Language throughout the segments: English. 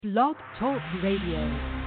Blog Talk Radio.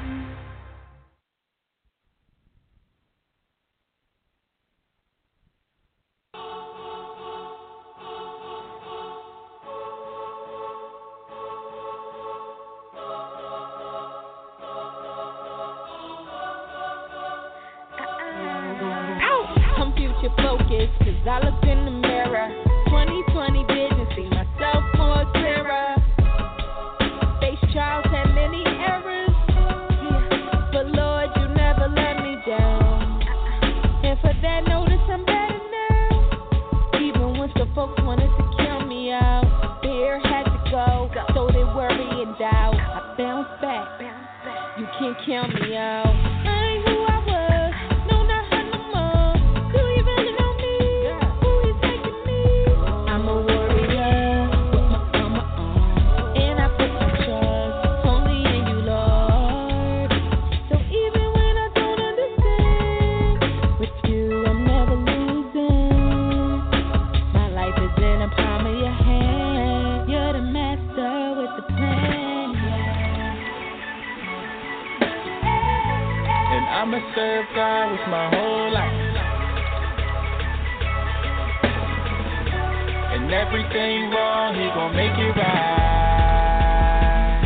I'm future focused, cause I looked in the mirror. 2020 vision, see myself more clearer. Face trials had many errors, but Lord, you never let me down. And for that, notice I'm better now. Even when some folks wanted to kill me out, fear had to go, so they worry and doubt. I bounce back, you can't count me out. I ain't who I was, no, not her no more. Do you really know me? Who is taking me? I'm a warrior with my armor on, and I put my trust only in you, Lord. So even when I don't understand, with you I'm never losing. My life is in the palm of your hand. You're the master with the plan, And I'ma serve God with my whole life. And everything wrong, He gon' make it right.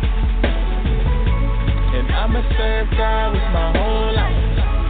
And I'ma serve God with my whole life.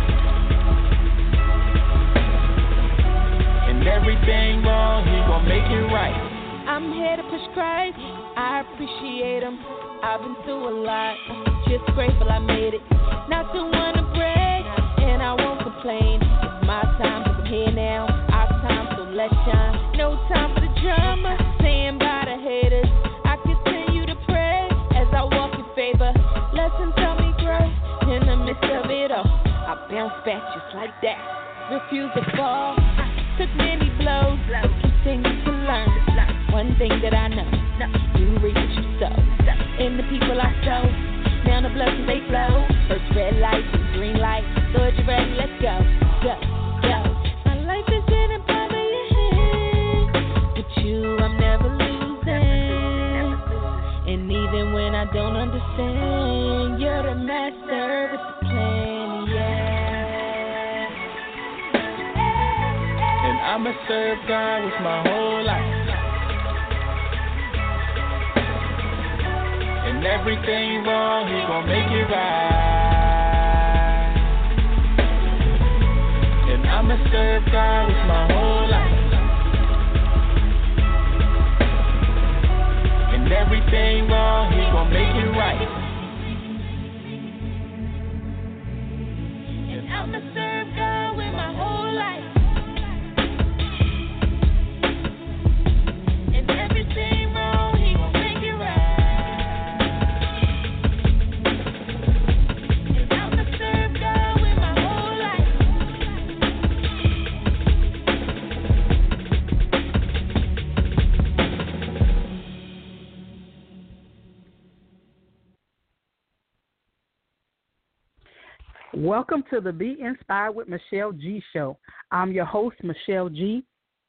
And everything wrong, He gon' make it right. I'm here to push Christ, I appreciate him. I've been through a lot, just grateful I made it. Not the one to brag, and I won't complain. It's my time, cause I'm here now, our time, so let's shine. No time for the drama, saying by the haters. I continue to pray as I walk in favor. Lessons help me grow in the midst of it all. I bounce back just like that, refuse to fall. Took many blows, but continue to learn. One thing that I know, you reap what you sow. And the people I sow, now the blessings they flow. First red light, then green light. Lord, you ready? Let's go, go, go. My life is in the palm of your hand. With you, I'm never losing. And even when I don't understand, you're the master with the plan, yeah. And I'ma serve God with my whole life. And everything wrong, He gon' make it right. And I'ma serve God with my whole life. And everything wrong, He gon' make it right. And I'ma serve God with my whole life. And everything wrong, He gon' make it right. And I'ma serve God with my whole life. Welcome to the Be Inspired with Michelle G show. I'm your host, Michelle G.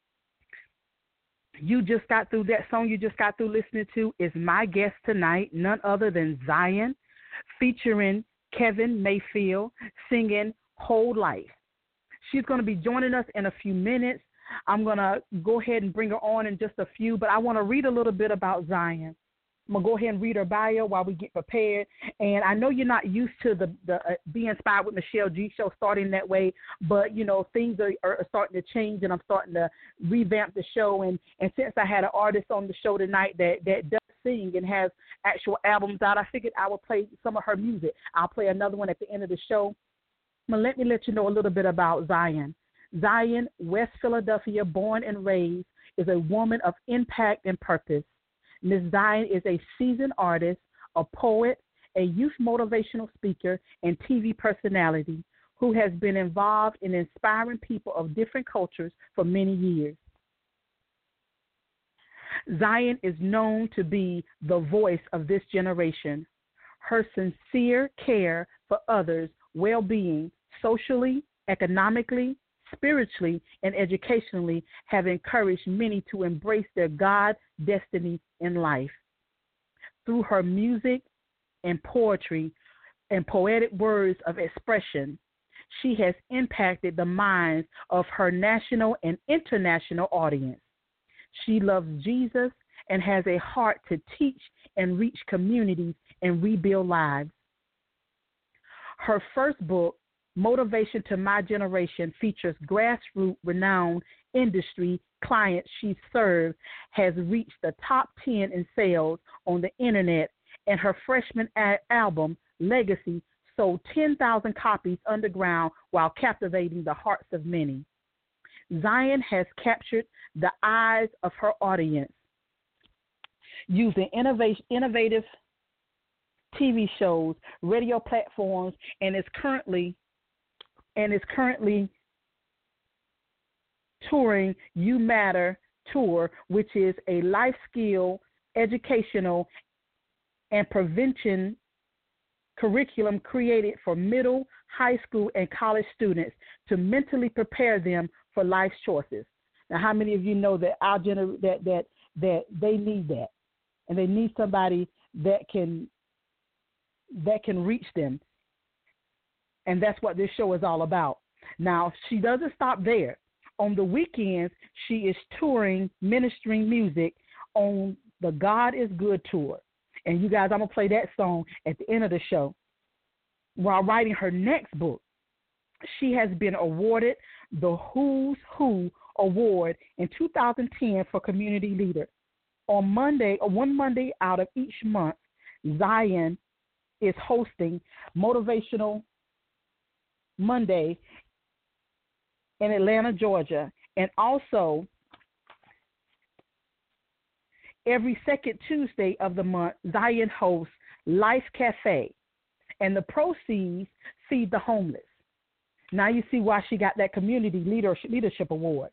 You just got through that song you just got through listening to is my guest tonight, none other than Zion, featuring Kevin Mayfield, singing Whole Life. She's going to be joining us in a few minutes. I'm going to go ahead and bring her on in just a few, but I want to read a little bit about Zion. I'm going to go ahead and read her bio while we get prepared. And I know you're not used to the Be Inspired with Michelle G show starting that way, but, you know, things are starting to change, and I'm starting to revamp the show. And since I had an artist on the show tonight that does sing and has actual albums out, I figured I would play some of her music. I'll play another one at the end of the show. But let me let you know a little bit about Zion. Zion, West Philadelphia, born and raised, is a woman of impact and purpose. Ms. Zion is a seasoned artist, a poet, a youth motivational speaker, and TV personality who has been involved in inspiring people of different cultures for many years. Zion is known to be the voice of this generation. Her sincere care for others' well-being, socially, economically, spiritually, and educationally have encouraged many to embrace their God destiny in life. Through her music, and poetry and poetic words of expression, she has impacted the minds of her national and international audience. She loves Jesus and has a heart to teach and reach communities and rebuild lives. Her first book, Motivation to My Generation, features grassroots renowned industry clients she served, has reached the top 10 in sales on the internet, and her freshman album, Legacy, sold 10,000 copies underground while captivating the hearts of many. Zion has captured the eyes of her audience using innovative TV shows, radio platforms, and is currently touring You Matter Tour, which is a life skill, educational, and prevention curriculum created for middle, high school, and college students to mentally prepare them for life's choices. Now, how many of you know that that they need that, and they need somebody that can reach them, and that's what this show is all about. Now, she doesn't stop there. On the weekends, she is touring, ministering music on the God is Good tour. And you guys, I'm going to play that song at the end of the show. While writing her next book, she has been awarded the Who's Who Award in 2010 for Community Leader. On Monday, or one Monday out of each month, Zion is hosting Motivational Monday in Atlanta, Georgia, and also every second Tuesday of the month, Zion hosts Life Cafe, and the proceeds feed the homeless. Now you see why she got that Community Leadership Award.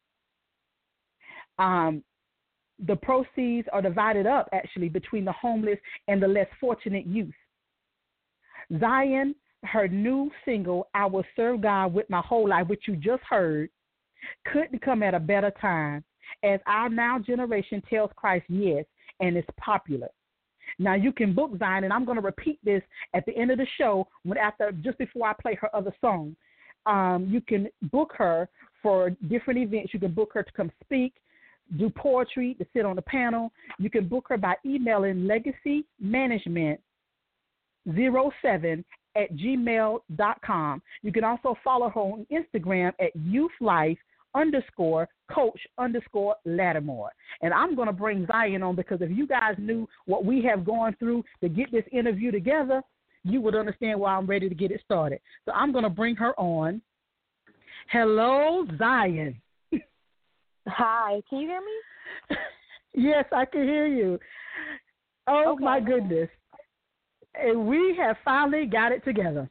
The proceeds are divided up, actually, between the homeless and the less fortunate youth. Zion, her new single, I Will Serve God With My Whole Life, which you just heard, couldn't come at a better time, as our now generation tells Christ yes, and is popular. Now you can book Zion, and I'm going to repeat this at the end of the show, just before I play her other song. You can book her for different events. You can book her to come speak, do poetry, to sit on the panel. You can book her by emailing legacymanagement07@gmail.com. You can also follow her on Instagram at youthlife_coach_Lattimore. And I'm going to bring Zion on, because if you guys knew what we have gone through to get this interview together, you would understand why I'm ready to get it started. So I'm going to bring her on. Hello, Zion. Hi, can you hear me? Yes, I can hear you. Oh, okay. My goodness. And we have finally got it together.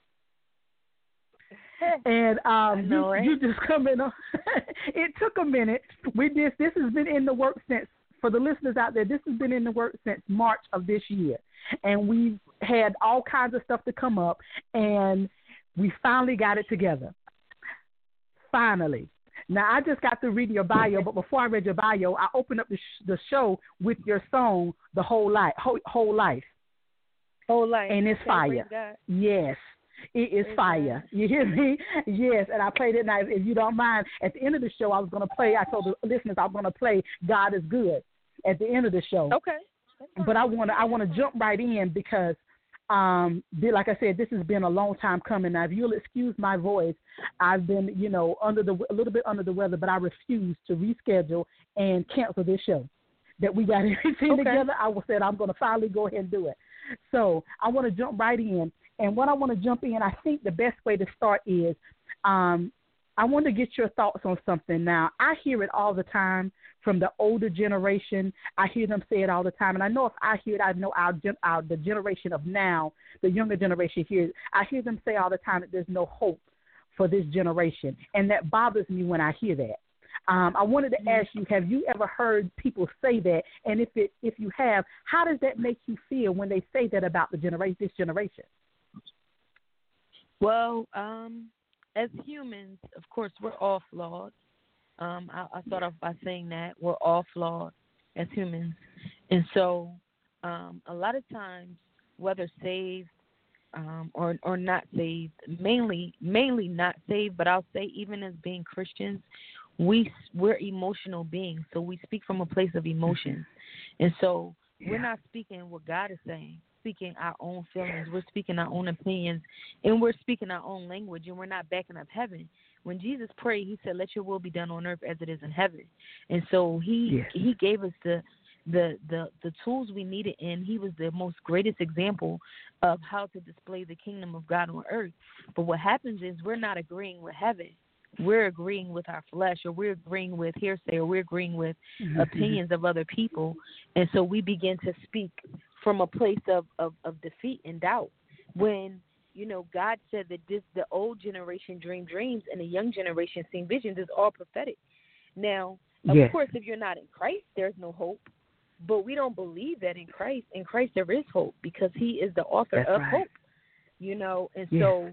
And you just come in. It took a minute. This has been in the works since, for the listeners out there, this has been in the works since March of this year. And we've had all kinds of stuff to come up, and we finally got it together. Finally. Now, I just got to read your bio, but before I read your bio, I opened up the show with your song, The Whole Life. Whole Life. Whole Life. And it's fire. Yes. It is fire. You hear me? Yes, and I played it. Now, if you don't mind, at the end of the show, I told the listeners I was going to play God is Good at the end of the show. Okay. But I want to jump right in, because, like I said, this has been a long time coming. Now, if you'll excuse my voice, I've been, a little bit under the weather, but I refuse to reschedule and cancel this show. That we got everything together. I said I'm going to finally go ahead and do it. So I want to jump right in. And what I want to jump in, I think the best way to start is I want to get your thoughts on something. Now, I hear it all the time from the older generation. I hear them say it all the time. And I know if I hear it, I know the generation of now, the younger generation hears it. I hear them say all the time that there's no hope for this generation. And that bothers me when I hear that. I wanted to ask you, have you ever heard people say that? And if you have, how does that make you feel when they say that about this generation? Well, as humans, of course, we're all flawed. I start off by saying that we're all flawed as humans. And so a lot of times whether saved or not saved, mainly not saved, but I'll say even as being Christians, we're emotional beings, so we speak from a place of emotions. And so we're not speaking what God is saying, speaking our own feelings, we're speaking our own opinions, and we're speaking our own language, and we're not backing up heaven. When Jesus prayed, he said, let your will be done on earth as it is in heaven. And so he gave us the tools we needed, and he was the most greatest example of how to display the kingdom of God on earth. But what happens is we're not agreeing with heaven. We're agreeing with our flesh, or we're agreeing with hearsay, or we're agreeing with opinions of other people. And so we begin to speak from a place of defeat and doubt. When, you know, God said that the old generation dream dreams and the young generation seen visions is all prophetic. Now, of course, if you're not in Christ, there's no hope. But we don't believe that in Christ. In Christ, there is hope because he is the author of hope, you know. And so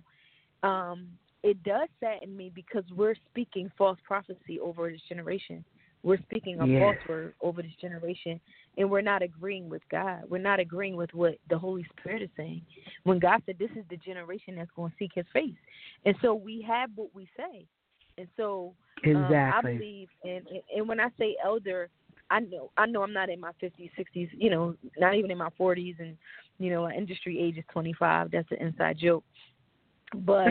it does sadden me because we're speaking false prophecy over this generation. We're speaking a false word over this generation, and we're not agreeing with God. We're not agreeing with what the Holy Spirit is saying. When God said this is the generation that's going to seek his face. And so we have what we say. And so I believe, and when I say elder, I know I'm not in my 50s, 60s, you know, not even in my 40s, and, you know, industry age is 25. That's an inside joke. But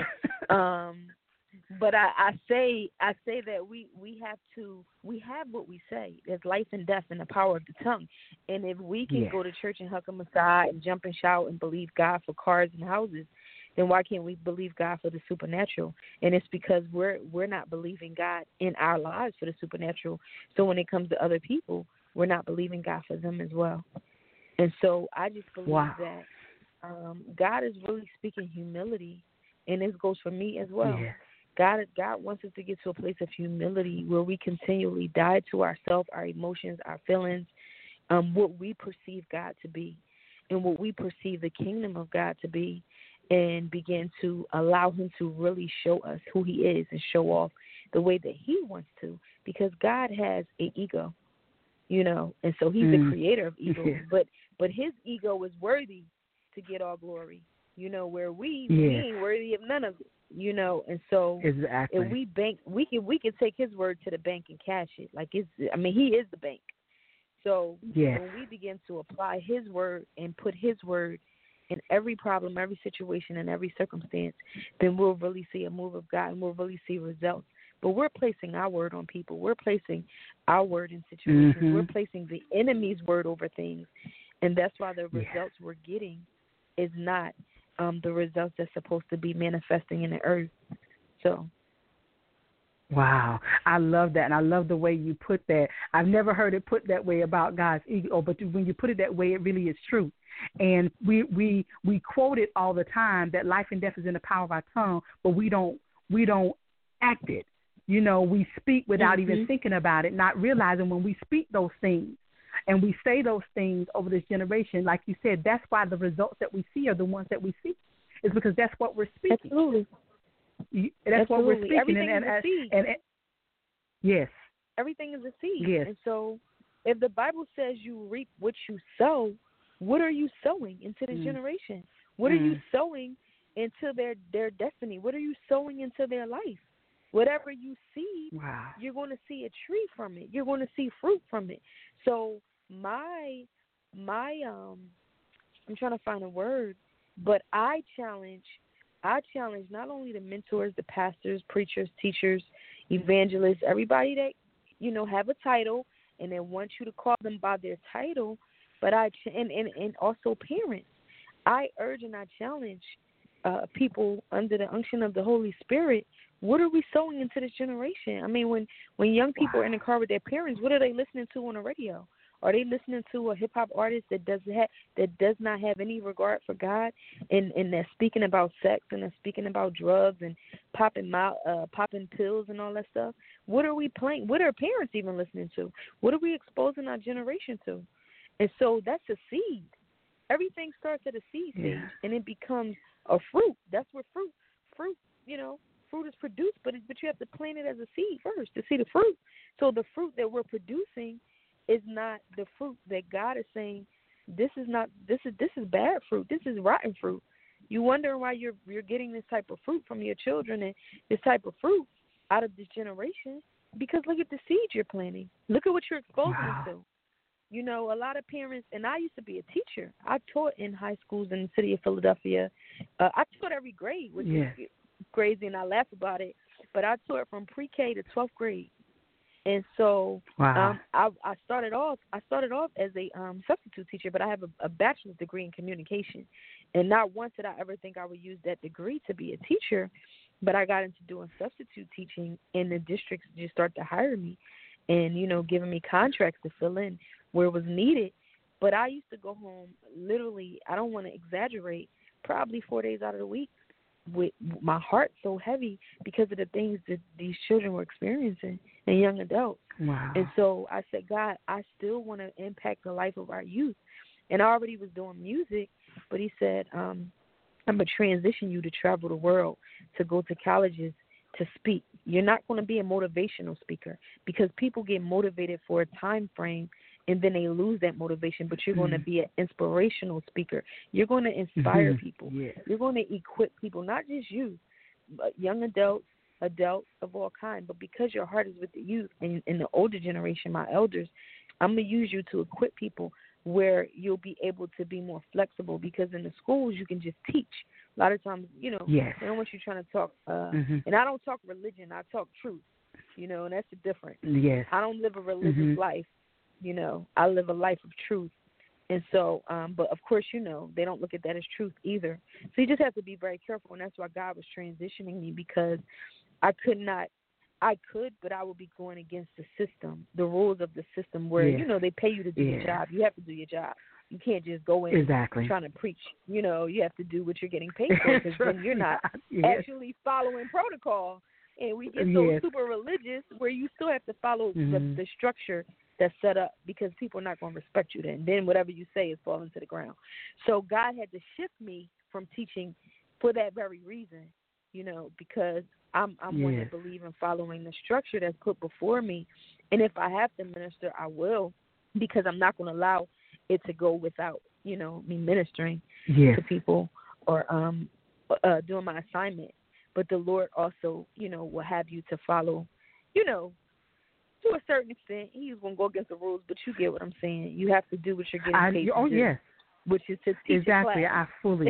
but I say that we have what we say. There's life and death in the power of the tongue. And if we can go to church and huck 'em aside and jump and shout and believe God for cars and houses, then why can't we believe God for the supernatural? And it's because we're not believing God in our lives for the supernatural. So when it comes to other people, we're not believing God for them as well. And so I just believe that God is really speaking humility, and this goes for me as well. Yeah. God wants us to get to a place of humility where we continually die to ourselves, our emotions, our feelings, what we perceive God to be, and what we perceive the kingdom of God to be, and begin to allow him to really show us who he is and show off the way that he wants to, because God has an ego, you know, and so he's the creator of ego, but his ego is worthy to get all glory, you know, where we ain't worthy of none of it, you know. And so if we bank, we can take his word to the bank and cash it. Like he is the bank. So when we begin to apply his word and put his word in every problem, every situation, and every circumstance, then we'll really see a move of God, and we'll really see results. But we're placing our word on people. We're placing our word in situations. We're placing the enemy's word over things. And that's why the results we're getting is not the results that's supposed to be manifesting in the earth. So. Wow. I love that, and I love the way you put that. I've never heard it put that way about God's ego, but when you put it that way, it really is true. And we quote it all the time that life and death is in the power of our tongue, but we don't act it. You know, we speak without even thinking about it, not realizing when we speak those things and we say those things over this generation, like you said, that's why the results that we see are the ones that we see. It's because that's what we're speaking. Absolutely. That's what we're speaking. Everything is a seed. Yes. Everything is a seed. Yes. And so if the Bible says you reap what you sow, what are you sowing into this generation? What are you sowing into their destiny? What are you sowing into their life? Whatever you seed, you're going to see a tree from it. You're going to see fruit from it. So my I'm trying to find a word, but I challenge not only the mentors, the pastors, preachers, teachers, evangelists, everybody that, you know, have a title and they want you to call them by their title, but and also parents. I urge and I challenge people under the unction of the Holy Spirit. What are we sowing into this generation? I mean, when young people are in the car with their parents, what are they listening to on the radio? Are they listening to a hip hop artist that does not have any regard for God, and they're speaking about sex and they're speaking about drugs and popping pills and all that stuff? What are we playing? What are parents even listening to? What are we exposing our generation to? And so that's a seed. Everything starts at a seed stage, and it becomes a fruit. That's where fruit, you know, fruit is produced, but you have to plant it as a seed first to see the fruit. So the fruit that we're producing is not the fruit that God is saying This is bad fruit. This is rotten fruit. You wonder why you're getting this type of fruit from your children and this type of fruit out of this generation, because look at the seeds you're planting. Look at what you're exposing them to. You know, a lot of parents, and I used to be a teacher. I taught in high schools in the city of Philadelphia. I taught every grade, which is crazy, and I laugh about it. But I taught from pre-K to 12th grade. And so I started off as a substitute teacher, but I have a bachelor's degree in communication. And not once did I ever think I would use that degree to be a teacher, but I got into doing substitute teaching, and the districts just started to hire me and, you know, giving me contracts to fill in where it was needed. But I used to go home literally, I don't want to exaggerate, probably 4 days out of the week with my heart so heavy because of the things that these children were experiencing and young adults. Wow. And so I said, God, I still want to impact the life of our youth. And I already was doing music, but he said, I'm going to transition you to travel the world, to go to colleges, to speak. You're not going to be a motivational speaker, because people get motivated for a time frame and then they lose that motivation, but you're going to be an inspirational speaker. You're going to inspire people. Yes. You're going to equip people, not just youth, but young adults of all kinds. But because your heart is with the youth and the older generation, my elders, I'm going to use you to equip people where you'll be able to be more flexible, because in the schools you can just teach. A lot of times, you know, they don't want you trying to talk, and I don't talk religion, I talk truth, you know, and that's the difference. Yes. I don't live a religious life, you know, I live a life of truth. And so, but of course, you know, they don't look at that as truth either. So you just have to be very careful, and that's why God was transitioning me, because I could, but I would be going against the system, the rules of the system where, you know, they pay you to do your job. You have to do your job. You can't just go in trying to preach. You know, you have to do what you're getting paid for, because then you're not actually following protocol. And we get so super religious where you still have to follow the structure that's set up, because people are not going to respect you then. Then whatever you say is falling to the ground. So God had to shift me from teaching for that very reason, you know, because I'm one that believe in following the structure that's put before me. And if I have to minister, I will, because I'm not going to allow it to go without, you know, me ministering to people or doing my assignment. But the Lord also, you know, will have you to follow, you know, to a certain extent. He's going to go against the rules, but you get what I'm saying. You have to do what you're getting paid to do. Which is to teach exactly. I fully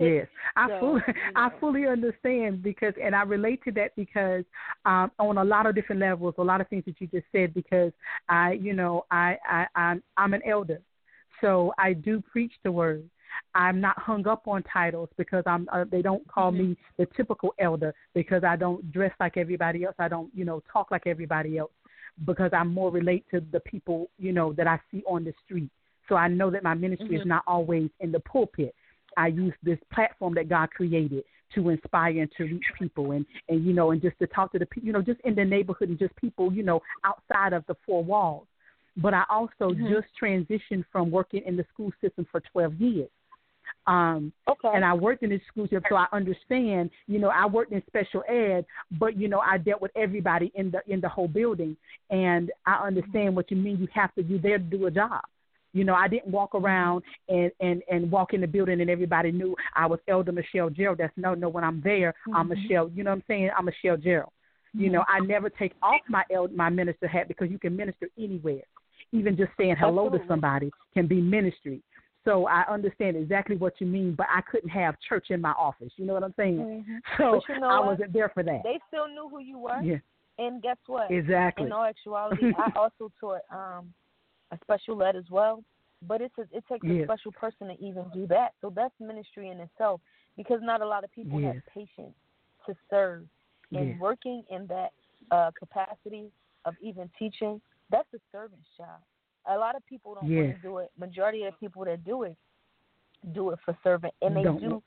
I fully understand, because, and I relate to that because on a lot of different levels, a lot of things that you just said, because I'm an elder, so I do preach the word. I'm not hung up on titles, because they don't call me the typical elder, because I don't dress like everybody else. I don't, you know, talk like everybody else, because I more relate to the people, you know, that I see on the street. So I know that my ministry is not always in the pulpit. I use this platform that God created to inspire and to reach people, and you know, and just to talk to the people, you know, just in the neighborhood, and just people, you know, outside of the four walls. But I also just transitioned from working in the school system for 12 years. And I worked in the school system, so I understand, you know, I worked in special ed, but, you know, I dealt with everybody in the whole building, and I understand what you mean. You're there to do a job. You know, I didn't walk around and walk in the building and everybody knew I was Elder Michelle Gerald. That's no, when I'm there, I'm Michelle, you know what I'm saying? I'm Michelle Gerald. You know, I never take off my minister hat, because you can minister anywhere. Even just saying hello to somebody can be ministry. So I understand exactly what you mean, but I couldn't have church in my office. You know what I'm saying? So you know I wasn't there for that. They still knew who you were. Yeah. And guess what? Exactly. In all actuality, I also taught a special ed as well, but it takes a special person to even do that. So that's ministry in itself, because not a lot of people have patience to serve. And working in that capacity of even teaching, that's a servant's job. A lot of people don't want to do it. Majority of the people that do it for servant, and they do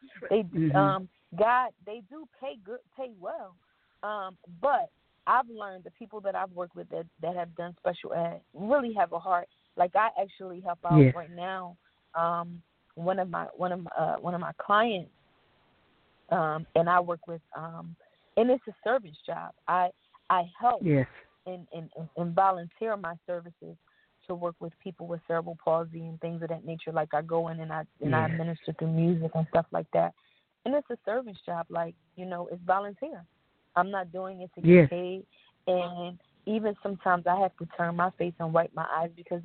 pay well. But I've learned the people that I've worked with that have done special ed really have a heart. Like, I actually help out right now. One of my clients, and I work with, and it's a servant's job. I help and volunteer my services to work with people with cerebral palsy and things of that nature. Like I go in and I administer through music and stuff like that. And it's a service job, like, it's volunteer. I'm not doing it to get paid. And even sometimes I have to turn my face and wipe my eyes because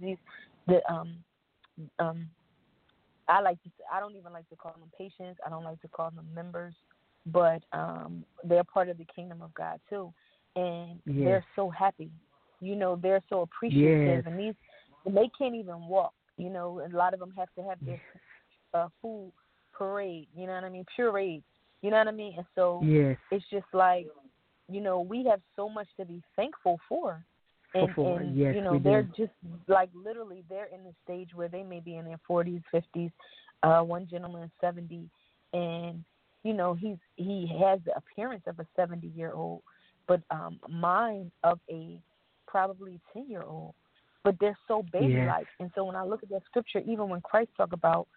I don't even like to call them patients. I don't like to call them members, but they're part of the kingdom of God too. And they're so happy. They're so appreciative. And they can't even walk. A lot of them have to have their food parade, you know what I mean? Pureed, you know what I mean? And so it's just like, we have so much to be thankful for. And they're just like literally they're in the stage where they may be in their 40s, 50s. One gentleman is 70, and he has the appearance of a 70-year-old, but mind of a probably 10-year-old. But they're so baby-like, and so when I look at that scripture, even when Christ talk about,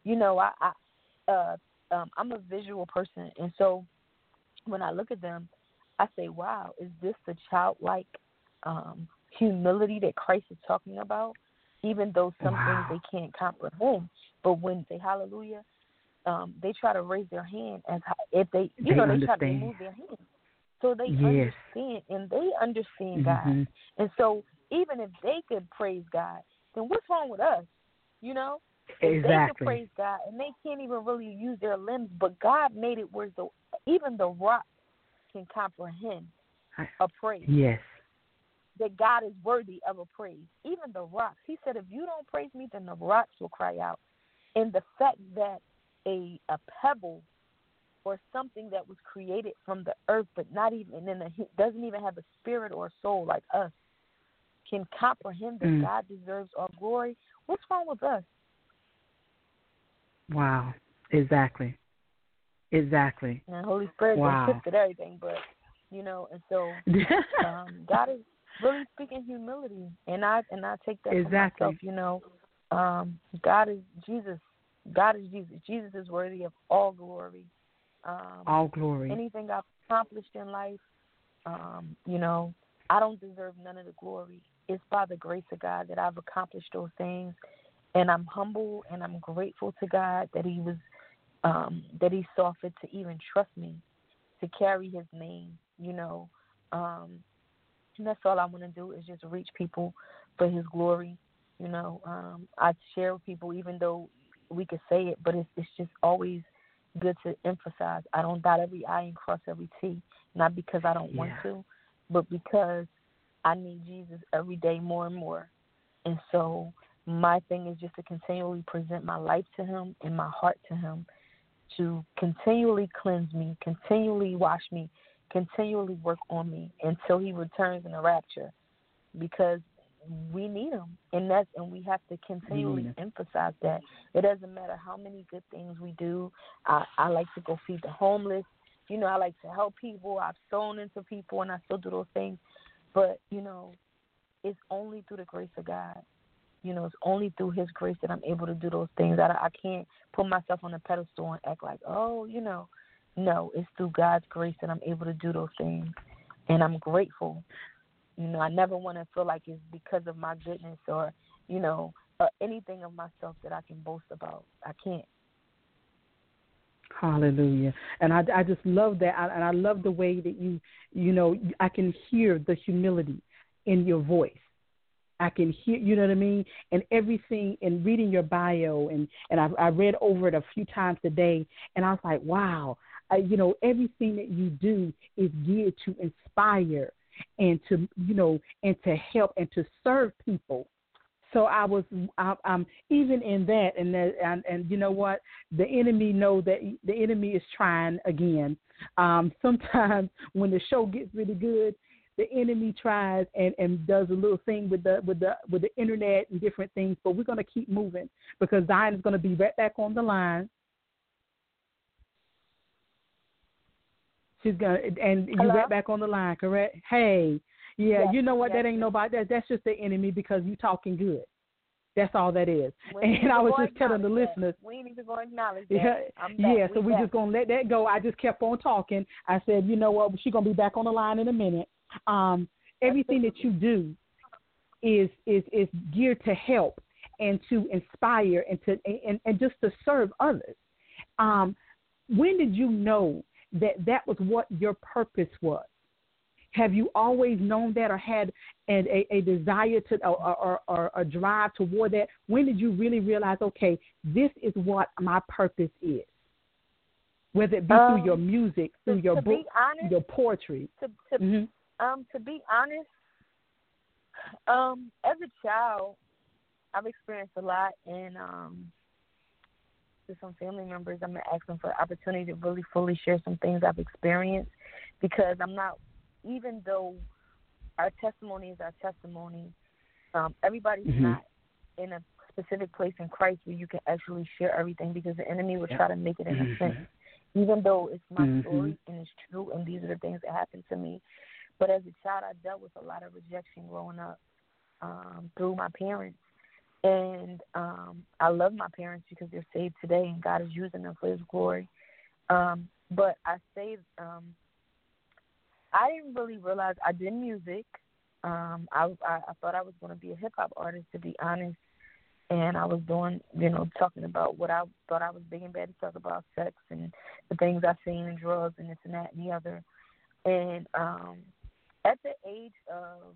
I'm a visual person, and so when I look at them, I say, wow, is this the childlike humility that Christ is talking about? Even though some things they can't comprehend, but when they say hallelujah, they try to raise their hand as if they they try to remove their hand, so they understand and they understand God. And so even if they could praise God, then what's wrong with us? If they could praise God and they can't even really use their limbs, but God made it where even the rock can comprehend a praise. Yes. That God is worthy of a praise. Even the rocks. He said, if you don't praise me, then the rocks will cry out. And the fact that a pebble or something that was created from the earth, but not even doesn't even have a spirit or a soul like us, can comprehend that God deserves our glory. What's wrong with us? Wow. Exactly. And the Holy Spirit shifted everything, but and so God is really speaking humility, and I take that for myself. God is Jesus. Jesus is worthy of all glory. All glory. Anything I've accomplished in life, I don't deserve none of the glory. It's by the grace of God that I've accomplished those things, and I'm humble and I'm grateful to God that He was that He saw fit to even trust me to carry His name. And that's all I want to do is just reach people for His glory. I share with people, even though we could say it, but it's just always good to emphasize. I don't dot every I and cross every T, not because I don't want to, but because I need Jesus every day more and more. And so my thing is just to continually present my life to Him and my heart to Him, to continually cleanse me, continually wash me, continually work on me until He returns in the rapture, because we need Him, and we have to continually emphasize that. It doesn't matter how many good things we do. I like to go feed the homeless. I like to help people. I've sown into people, and I still do those things. But it's only through the grace of God. It's only through His grace that I'm able to do those things. I can't put myself on a pedestal and act like, no, it's through God's grace that I'm able to do those things. And I'm grateful. I never want to feel like it's because of my goodness or, anything of myself that I can boast about. I can't. Hallelujah. And I just love that. And I love the way that I can hear the humility in your voice. I can hear, you know what I mean? And everything, in reading your bio, and I read over it a few times today, and I was like, wow, everything that you do is geared to inspire and to, and to help and to serve people. So I'm even in that, and you know what? The enemy know that the enemy is trying again. Sometimes when the show gets really good, the enemy tries and does a little thing with the internet and different things, but we're going to keep moving because Zion is going to be right back on the line. She's gonna, and you right back on the line, correct? Hey, yeah, yes, you know what? Yes, that ain't nobody. That's just the enemy because you talking good. That's all that is. And I was just telling the listeners. We need to go acknowledge that. Yeah, so we're just going to let that go. I just kept on talking. I said, you know what? She's going to be back on the line in a minute. Everything that you do is geared to help and to inspire and just to serve others. When did you know that was what your purpose was? Have you always known that, or had a desire to or a drive toward that? When did you really realize, okay, this is what my purpose is? Whether it be through your music, through your book, your poetry. To be honest, as a child, I've experienced a lot, and to some family members, I'm going to ask them for the opportunity to really fully share some things I've experienced, because I'm not, even though our testimony is our testimony, everybody's not in a specific place in Christ where you can actually share everything, because the enemy will try to make it in a sense, even though it's my story and it's true and these are the things that happened to me. But as a child, I dealt with a lot of rejection growing up through my parents. And I love my parents because they're saved today and God is using them for his glory. But I say I didn't really realize I did music. I thought I was going to be a hip-hop artist, to be honest. And I was doing, talking about what I thought I was big and bad to talk about, sex and the things I've seen and drugs and this and that and the other. And at the age of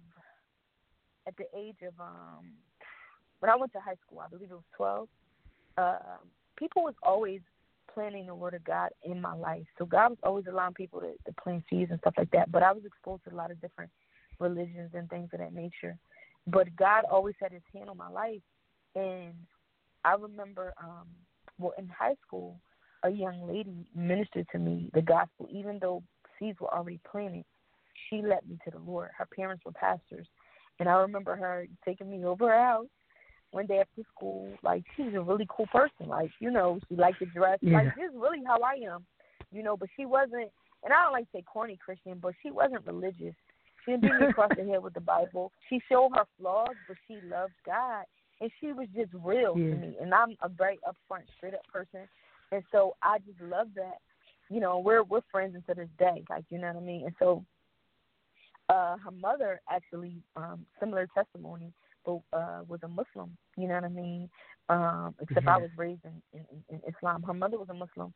when I went to high school, I believe it was 12, people was always planting the word of God in my life. So God was always allowing people to plant seeds and stuff like that. But I was exposed to a lot of different religions and things of that nature. But God always had his hand on my life. And I remember, in high school, a young lady ministered to me the gospel. Even though seeds were already planted, she led me to the Lord. Her parents were pastors. And I remember her taking me over her house one day after school. Like, she was a really cool person. Like, she liked to dress. Yeah. Like, this is really how I am, but she wasn't, and I don't like to say corny Christian, but she wasn't religious. She didn't beat me across the head with the Bible. She showed her flaws, but she loved God. And she was just real to me. And I'm a very upfront, straight-up person. And so I just love that. We're friends until this day. Like, you know what I mean? And so her mother actually, similar testimony, but was a Muslim, you know what I mean? Except I was raised in Islam. Her mother was a Muslim.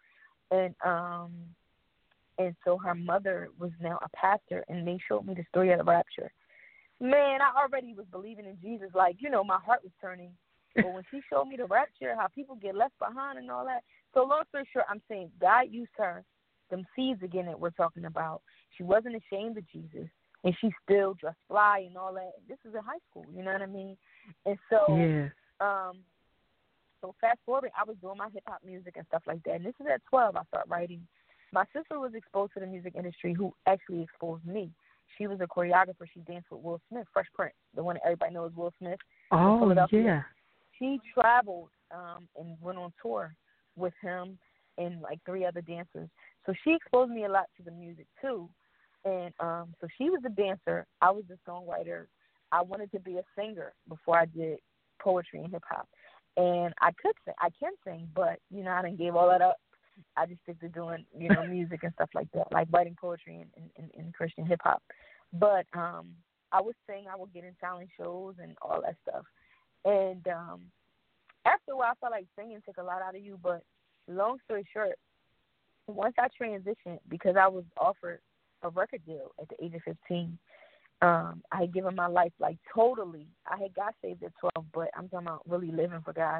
And so her mother was now a pastor, and they showed me the story of the rapture. Man, I already was believing in Jesus. Like, my heart was turning. But when she showed me the rapture, how people get left behind and all that. So long story short, I'm saying God used her, them seeds again that we're talking about. She wasn't ashamed of Jesus. And she still dressed fly and all that. This is in high school, you know what I mean? And so, so fast forward, I was doing my hip-hop music and stuff like that. And this is at 12, I started writing. My sister was exposed to the music industry, who actually exposed me. She was a choreographer. She danced with Will Smith, Fresh Prince, the one that everybody knows, Will Smith. Oh, yeah. She traveled and went on tour with him and, 3 other dancers. So she exposed me a lot to the music, too. And so she was a dancer. I was a songwriter. I wanted to be a singer before I did poetry and hip-hop. And I could sing. I can sing, but, I didn't give all that up. I just stick to doing, music and stuff like that, like writing poetry and Christian hip-hop. But I would sing. I would get in talent shows and all that stuff. And after a while, I felt like singing took a lot out of you. But long story short, once I transitioned, because I was offered a record deal at the age of 15. I had given my life totally. I had got saved at 12, but I'm talking about really living for God.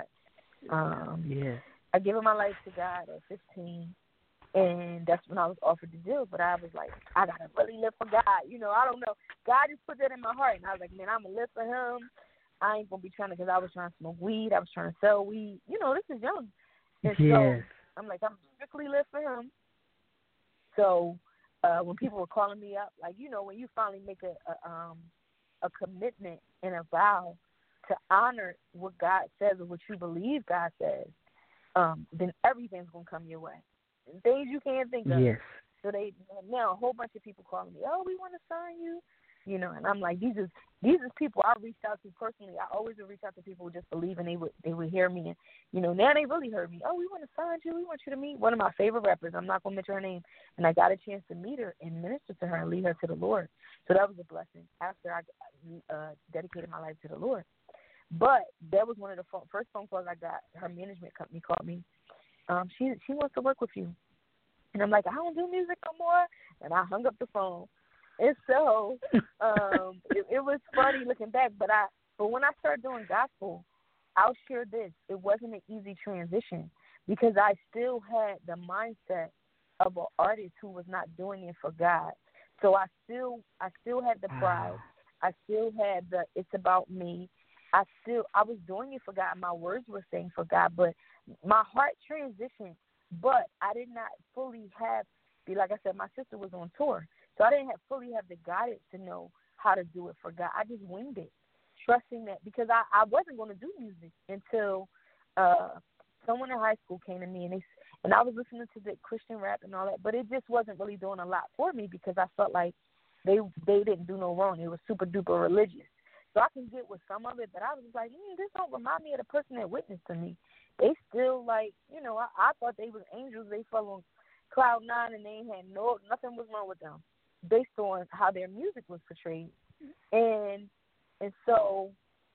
I given my life to God at 15, and that's when I was offered the deal. But I was like, I gotta really live for God. I don't know. God just put that in my heart, and I was like, man, I'm gonna live for Him. I ain't gonna be trying to, because I was trying to smoke weed. I was trying to sell weed. This is young, and so I'm like, I'm strictly live for Him. So. When people were calling me up, when you finally make a commitment and a vow to honor what God says or what you believe God says, then everything's going to come your way. Things you can't think of. Yes. So now a whole bunch of people calling me, oh, we want to sign you. you know. And I'm like, these is people I reached out to personally. I always would reach out to people who just believe, and they would hear me, and you know, now they really heard me. Oh, we want to sign you. We want you to meet one of my favorite rappers. I'm not gonna mention her name, and I got a chance to meet her and minister to her and lead her to the Lord. So that was a blessing after I dedicated my life to the Lord. But that was one of the first phone calls I got. Her management company called me. She wants to work with you. And I'm like, I don't do music no more. And I hung up the phone. And so it was funny looking back. But when I started doing gospel, I'll share this. It wasn't an easy transition because I still had the mindset of an artist who was not doing it for God. So I still had the pride. I still had the it's about me. I was doing it for God. My words were saying for God, but my heart transitioned. But I did not fully like I said, my sister was on tour, so I didn't fully have the guidance to know how to do it for God. I just winged it, trusting that because I wasn't going to do music until someone in high school came to me and I was listening to the Christian rap and all that, but it just wasn't really doing a lot for me because I felt like they didn't do no wrong. They were super duper religious. So I can get with some of it, but I was like, this don't remind me of the person that witnessed to me. They still like, you know, I thought they was angels. They fell on cloud nine and they had nothing was wrong with them based on how their music was portrayed. And so,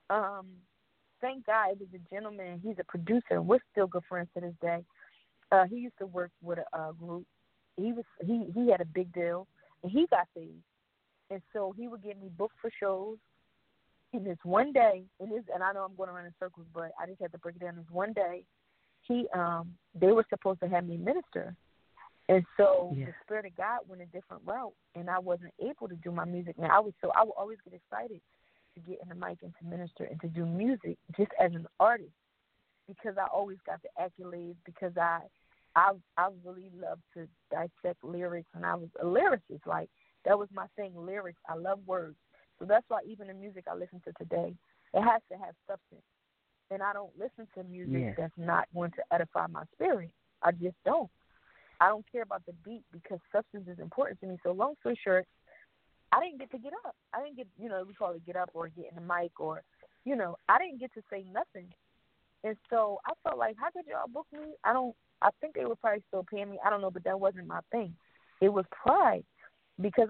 thank God it was a gentleman. He's a producer, and we're still good friends to this day. He used to work with a group. He had a big deal, and he got saved. And so he would get me booked for shows. And this one day, and I know I'm going around in circles, but I just had to break it down. This one day, they were supposed to have me minister, and so the Spirit of God went a different route, and I wasn't able to do my music. Now I would always get excited to get in the mic and to minister and to do music just as an artist because I always got the accolades because I really loved to dissect lyrics, and I was a lyricist. Like that was my thing, lyrics. I love words. So that's why even the music I listen to today, it has to have substance. And I don't listen to music that's not going to edify my spirit. I just don't. I don't care about the beat because substance is important to me. So long story short, I didn't get to get up. I didn't get, we call it get up or get in the mic or, I didn't get to say nothing. And so I felt like, how could y'all book me? I think they were probably still paying me. I don't know, but that wasn't my thing. It was pride because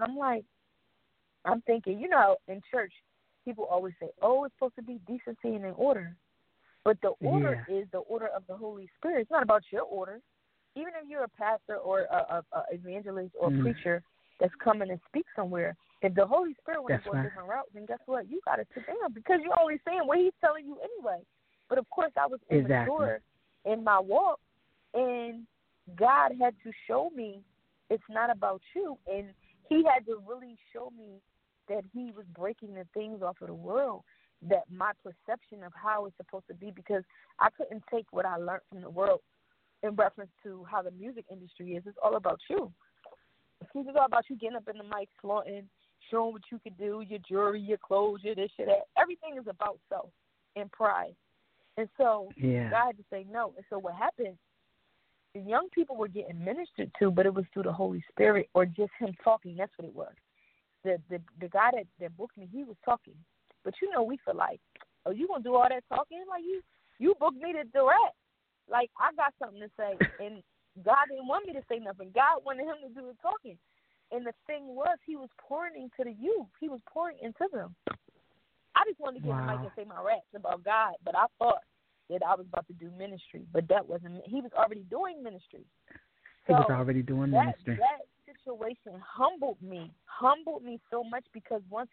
I'm thinking, in church, people always say, oh, it's supposed to be decency and in order. But the order is the order of the Holy Spirit. It's not about your order. Even if you're a pastor or a evangelist or preacher that's coming to speak somewhere, if the Holy Spirit wants to go a different route, then guess what? You got to sit down because you're only saying what he's telling you anyway. But, of course, I was immature in my walk, and God had to show me it's not about you. And he had to really show me that he was breaking the things off of the world, that my perception of how it's supposed to be, because I couldn't take what I learned from the world in reference to how the music industry is. It's all about you. It's all about you getting up in the mic, flaunting, showing what you can do, your jewelry, your clothes, your this, your that. Everything is about self and pride. And so God had to say no. And so what happened, the young people were getting ministered to, but it was through the Holy Spirit or just him talking. That's what it was. The guy that booked me, he was talking. But we feel like, oh, you gonna do all that talking? Like you booked me to direct. Like I got something to say, and God didn't want me to say nothing. God wanted him to do the talking. And the thing was, he was pouring into the youth. He was pouring into them. I just wanted to get in the mic and say my raps about God, but I thought that I was about to do ministry, but that wasn't. He was already doing ministry. He was already doing ministry. That situation humbled me so much because once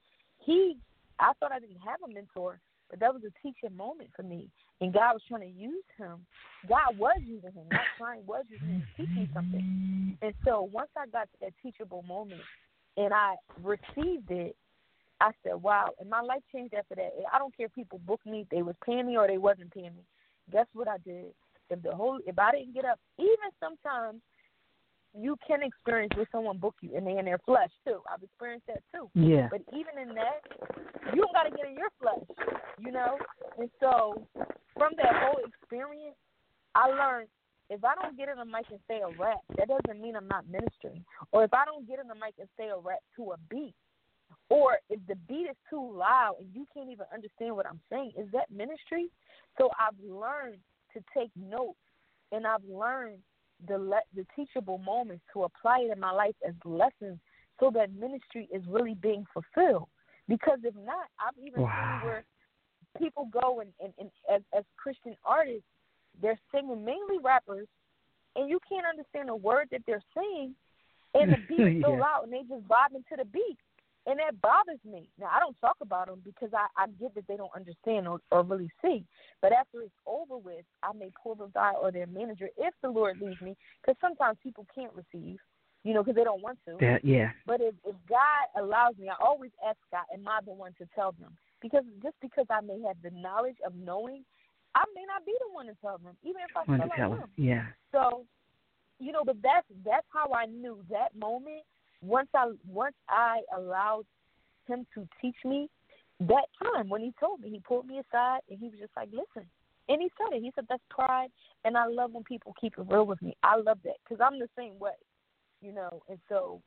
I thought I didn't have a mentor, but that was a teaching moment for me. And God was trying to use him. God was using him, not trying, was using him to teach me something. And so once I got to that teachable moment and I received it, I said, wow. And my life changed after that. I don't care if people booked me, they was paying me or they wasn't paying me. Guess what I did? If I didn't get up, even sometimes you can experience where someone book you and they in their flesh too. I've experienced that too. Yeah. But even in that, you don't got to get in your flesh, And so from that whole experience, I learned if I don't get in the mic and say a rap, that doesn't mean I'm not ministering. Or if I don't get in the mic and say a rap to a beat, Or if the beat is too loud and you can't even understand what I'm saying, is that ministry? So I've learned to take notes, and I've learned the teachable moments to apply it in my life as lessons so that ministry is really being fulfilled. Because if not, I've even seen where people go and as Christian artists, they're singing, mainly rappers, and you can't understand a word that they're saying, and the beat is so loud, and they just vibing to the beat. And that bothers me. Now, I don't talk about them because I get that they don't understand or really see. But after it's over with, I may pull the guy or their manager if the Lord leads me, because sometimes people can't receive, because they don't want to. But if God allows me, I always ask God, am I the one to tell them? Because just because I may have the knowledge of knowing, I may not be the one to tell them, even if I feel like them. Yeah. So, but that's how I knew that moment. Once I allowed him to teach me, that time when he told me, he pulled me aside and he was just like, listen. And he said it. He said, that's pride, and I love when people keep it real with me. I love that because I'm the same way, And so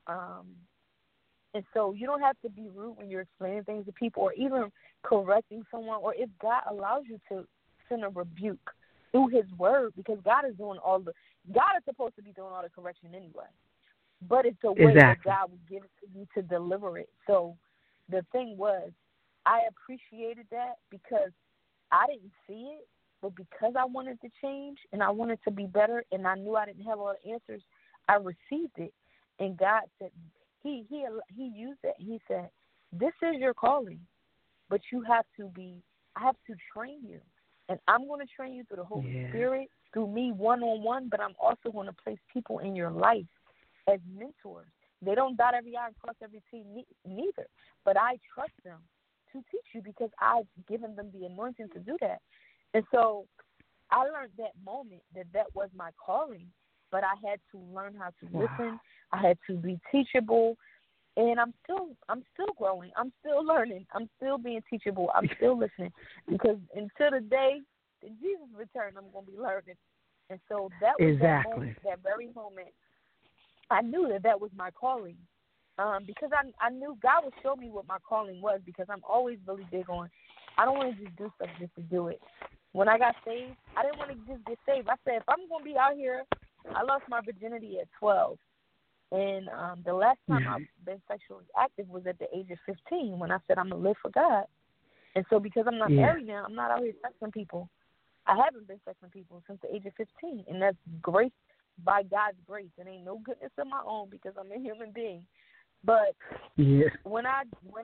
you don't have to be rude when you're explaining things to people or even correcting someone, or if God allows you to send a rebuke through his word, because God is supposed to be doing all the correction anyway. But it's the way that God will give it to you to deliver it. So the thing was, I appreciated that because I didn't see it, but because I wanted to change and I wanted to be better and I knew I didn't have all the answers, I received it. And God said, he used it. He said, this is your calling, but I have to train you. And I'm going to train you through the Holy Spirit, through me one-on-one, but I'm also going to place people in your life as mentors. They don't dot every I and cross every T neither, but I trust them to teach you because I've given them the anointing to do that. And so I learned that moment that was my calling, but I had to learn how to listen. I had to be teachable, and I'm still growing. I'm still learning. I'm still being teachable. I'm still listening because until the day that Jesus returns, I'm going to be learning. And so that was that very moment. I knew that was my calling because I knew God would show me what my calling was, because I'm always really big on, I don't want to just do stuff just to do it. When I got saved, I didn't want to just get saved. I said, if I'm going to be out here, I lost my virginity at 12. And the last time I've been sexually active was at the age of 15 when I said I'm going to live for God. And so because I'm not married now, I'm not out here sexing people. I haven't been sexing people since the age of 15, and that's grace. By God's grace, it ain't no goodness of my own because I'm a human being. But when I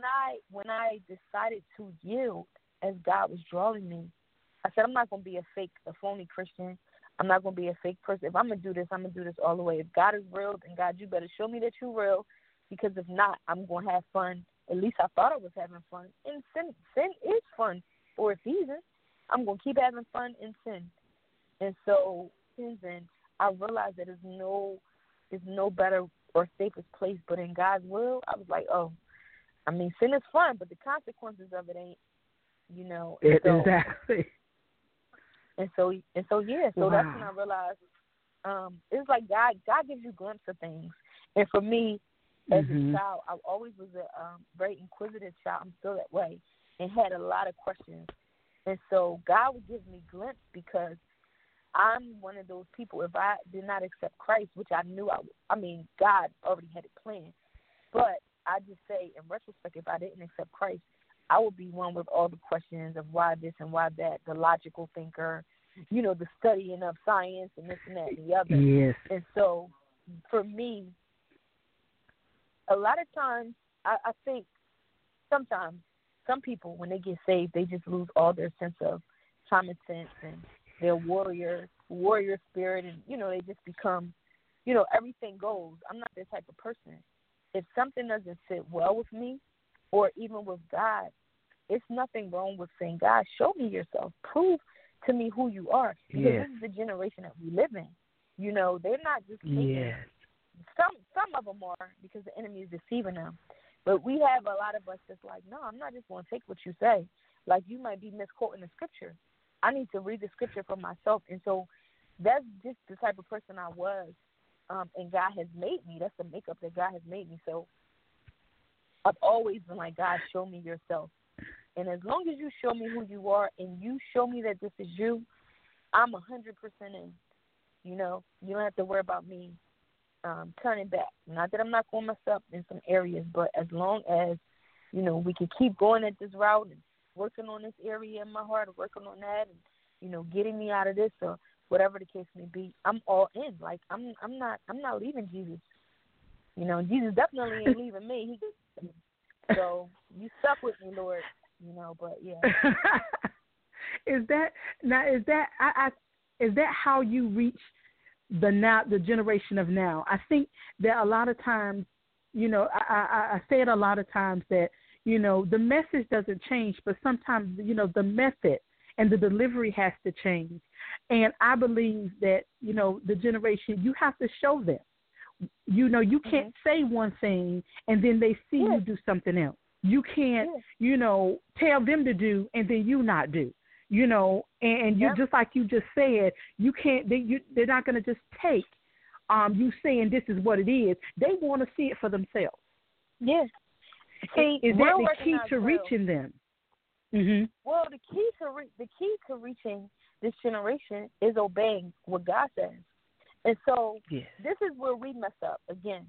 decided to yield as God was drawing me, I said I'm not going to be a phony Christian. I'm not going to be a fake person. If I'm going to do this, I'm going to do this all the way. If God is real, then God, you better show me that you're real, because if not, I'm going to have fun. At least I thought I was having fun. And sin is fun for a season. I'm going to keep having fun in sin. And so since then, I realized that there's no better or safest place but in God's will. I was like, sin is fun, but the consequences of it ain't, Exactly. And so that's when I realized it's like God gives you glimpses of things. And for me, as a child, I always was a very inquisitive child. I'm still that way, and had a lot of questions. And so God would give me glimpses because I'm one of those people, if I did not accept Christ, which I knew God already had it planned. But I just say, in retrospect, if I didn't accept Christ, I would be one with all the questions of why this and why that, the logical thinker, the studying of science and this and that and the other. Yes. And so for me, a lot of times, I think sometimes some people, when they get saved, they just lose all their sense of common sense and their warrior spirit, and they just become, everything goes. I'm not that type of person. If something doesn't sit well with me, or even with God, it's nothing wrong with saying, God, show me yourself, prove to me who you are, because this is the generation that we live in. They're not just taking. Some of them are, because the enemy is deceiving them, but we have a lot of us that's like, no, I'm not just going to take what you say. Like, you might be misquoting the scripture. I need to read the scripture for myself. And so that's just the type of person I was, and God has made me. That's the makeup that God has made me. So I've always been like, God, show me yourself. And as long as you show me who you are and you show me that this is you, I'm 100% in. You know, you don't have to worry about me turning back. Not that I'm not going to mess up in some areas, but as long as, you know, we can keep going at this route and working on this area in my heart, or working on that, and, you know, getting me out of this, or whatever the case may be, I'm all in. Like, I'm not leaving Jesus. You know, Jesus definitely ain't leaving me. So you stuck with me, Lord. You know, but yeah. Is that how you reach the generation of now? I think that a lot of times, you know, I say it a lot of times that, you know, the message doesn't change, but sometimes, you know, the method and the delivery has to change. And I believe that, you know, the generation, you have to show them. You know, you can't say one thing and then they see you do something else. You can't, you know, tell them to do and then you not do. You know, and you just like you just said, you can't. They're not going to just take you saying this is what it is. They want to see it for themselves. Yes. See, is that the key to reaching them? Mm-hmm. Well, the key to reaching this generation is obeying what God says. And so this is where we mess up again.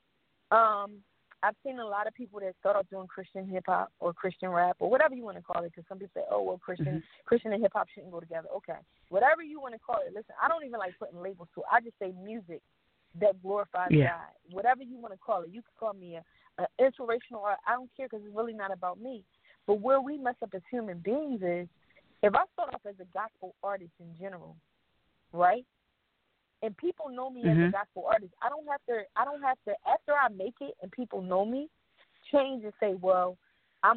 I've seen a lot of people that start off doing Christian hip-hop or Christian rap or whatever you want to call it, because some people say, oh, well, Christian and hip-hop shouldn't go together. Okay. Whatever you want to call it. Listen, I don't even like putting labels to it. I just say music that glorifies God. Whatever you want to call it. You can call me an inspirational art. I don't care, because it's really not about me. But where we mess up as human beings is, if I start off as a gospel artist in general, right? And people know me as a gospel artist, I don't have to after I make it and people know me, change and say, well, I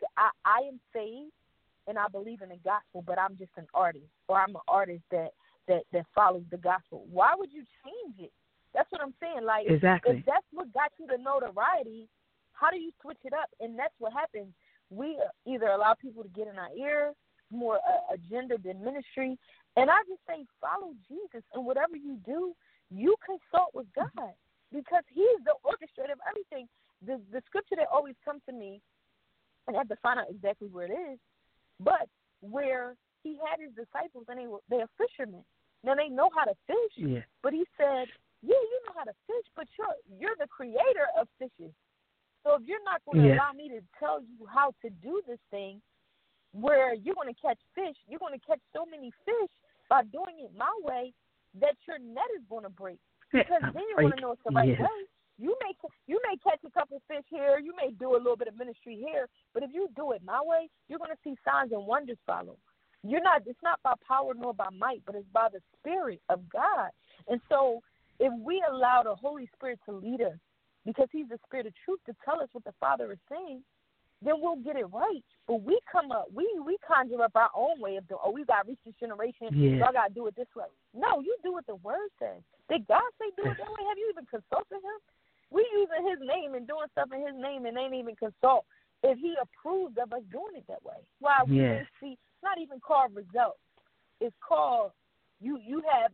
am saved and I believe in the gospel, but I'm just an artist, or I'm an artist that follows the gospel. Why would you change it? That's what I'm saying. Like, exactly. If that's what got you the notoriety, how do you switch it up? And that's what happens. We either allow people to get in our ear, more agenda than ministry. And I just say, follow Jesus, and whatever you do, you consult with God, because he's the orchestrator of everything. The scripture that always comes to me, and I have to find out exactly where it is, but where he had his disciples, and they're fishermen. Now, they know how to fish, but he said, yeah, you know how to fish, but you're the creator of fishes. So if you're not going to allow me to tell you how to do this thing, where you're going to catch fish, you're going to catch so many fish by doing it my way that your net is going to break. Because then you're going to know it's the right way. You may catch a couple fish here, you may do a little bit of ministry here, but if you do it my way, you're going to see signs and wonders follow. It's not by power nor by might, but it's by the Spirit of God. And so if we allow the Holy Spirit to lead us, because he's the Spirit of truth, to tell us what the Father is saying, then we'll get it right. But we come up, we conjure up our own way of doing, we got to reach this generation, so I got to do it this way. No, you do what the Word says. Did God say do it that way? Have you even consulted him? We using his name and doing stuff in his name and ain't even consult if he approved of us doing it that way. Why we didn't see, it's not even called results. It's called, you have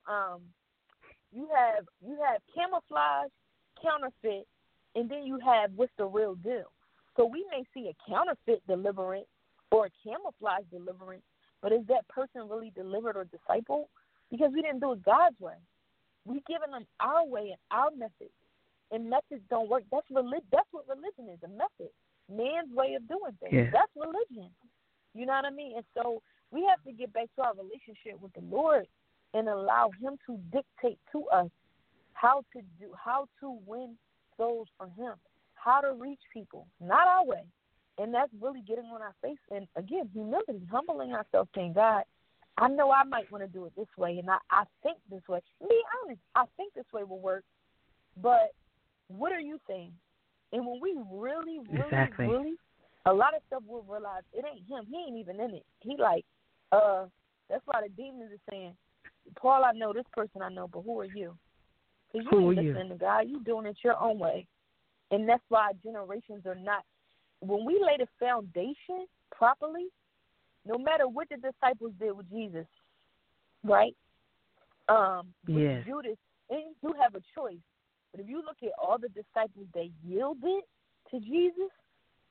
camouflage, counterfeit, and then you have what's the real deal. So we may see a counterfeit deliverance or a camouflage deliverance, but is that person really delivered or discipled? Because we didn't do it God's way. We giving them our way and our method, and methods don't work. That's what religion is, a method, man's way of doing things. Yeah. That's religion. You know what I mean? And so we have to get back to our relationship with the Lord and allow him to dictate to us how to win souls for him. How to reach people, not our way. And that's really getting on our face. And, again, humility, humbling ourselves, saying, God, I know I might want to do it this way, and I think this way. Be honest, I think this way will work, but what are you saying? And when we really, a lot of stuff we'll realize it ain't him. He ain't even in it. He like, that's why the demons are saying, Paul, I know, this person I know, but who are you? Because you ain't listening to God. You doing it your own way. And that's why generations are not. When we lay the foundation properly, no matter what the disciples did with Jesus, right? With Judas, and you do have a choice. But if you look at all the disciples that yielded to Jesus,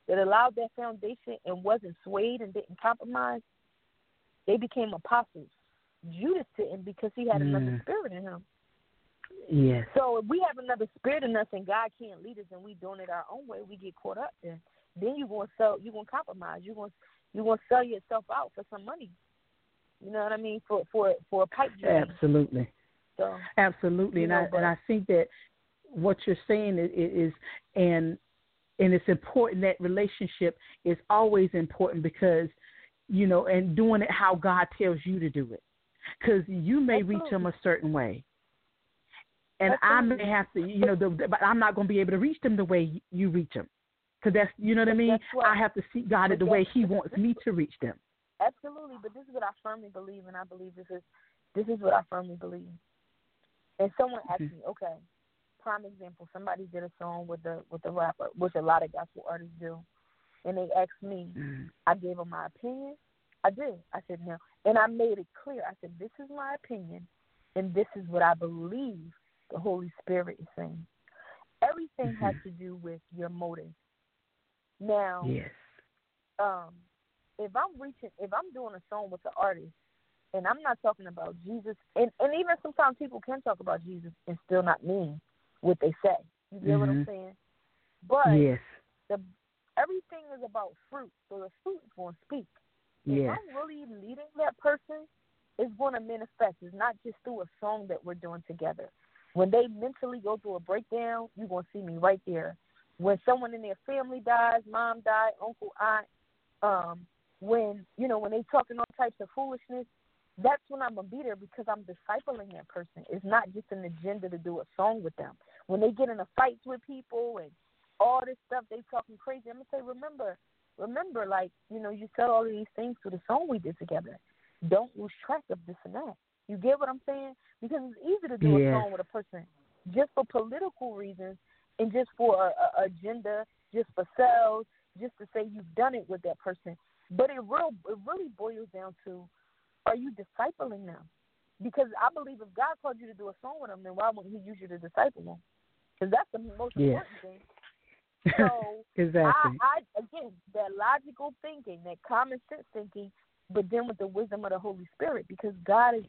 that allowed that foundation and wasn't swayed and didn't compromise, they became apostles. Judas didn't because he had another spirit in him. Yes. So if we have another spirit in us and God can't lead us and we doing it our own way, we get caught up there. Then you're gonna compromise. You're gonna sell yourself out for some money. You know what I mean? For a pipe dream. Absolutely. So, absolutely. And I think that what you're saying is and it's important, that relationship is always important because, you know, and doing it how God tells you to do it. Because you may reach them a certain way. And I may have to, you know, but I'm not going to be able to reach them the way you reach them. Because that's, you know what I mean? I have to seek God the way he wants me to reach them. Absolutely. But this is what I firmly believe, and I believe this is what I firmly believe. And someone asked me, okay, prime example, somebody did a song with a rapper, which a lot of gospel artists do. And they asked me, I gave them my opinion. I did. I said, no. And I made it clear. I said, this is my opinion, and this is what I believe the Holy Spirit is saying. Everything has to do with your motive. Now, yes. If I'm doing a song with the artist, and I'm not talking about Jesus, and even sometimes people can talk about Jesus and still not mean what they say. You get what I'm saying? But yes. Everything is about fruit, so the fruit is going to speak. Yes. If I'm really leading that person, it's going to manifest. It's not just through a song that we're doing together. When they mentally go through a breakdown, you're going to see me right there. When someone in their family dies, mom died, uncle, aunt, when they talking all types of foolishness, that's when I'm going to be there because I'm discipling that person. It's not just an agenda to do a song with them. When they get in a fights with people and all this stuff, they talking crazy, I'm going to say, remember, like, you know, you said all of these things through the song we did together. Don't lose track of this and that. You get what I'm saying? Because it's easy to do a song with a person just for political reasons and just for a agenda, just for sales, just to say you've done it with that person. But it really boils down to, are you discipling them? Because I believe if God called you to do a song with them, then why wouldn't he use you to disciple them? Because that's the most important thing. So, exactly. I again, that logical thinking, that common sense thinking, but then with the wisdom of the Holy Spirit, because God is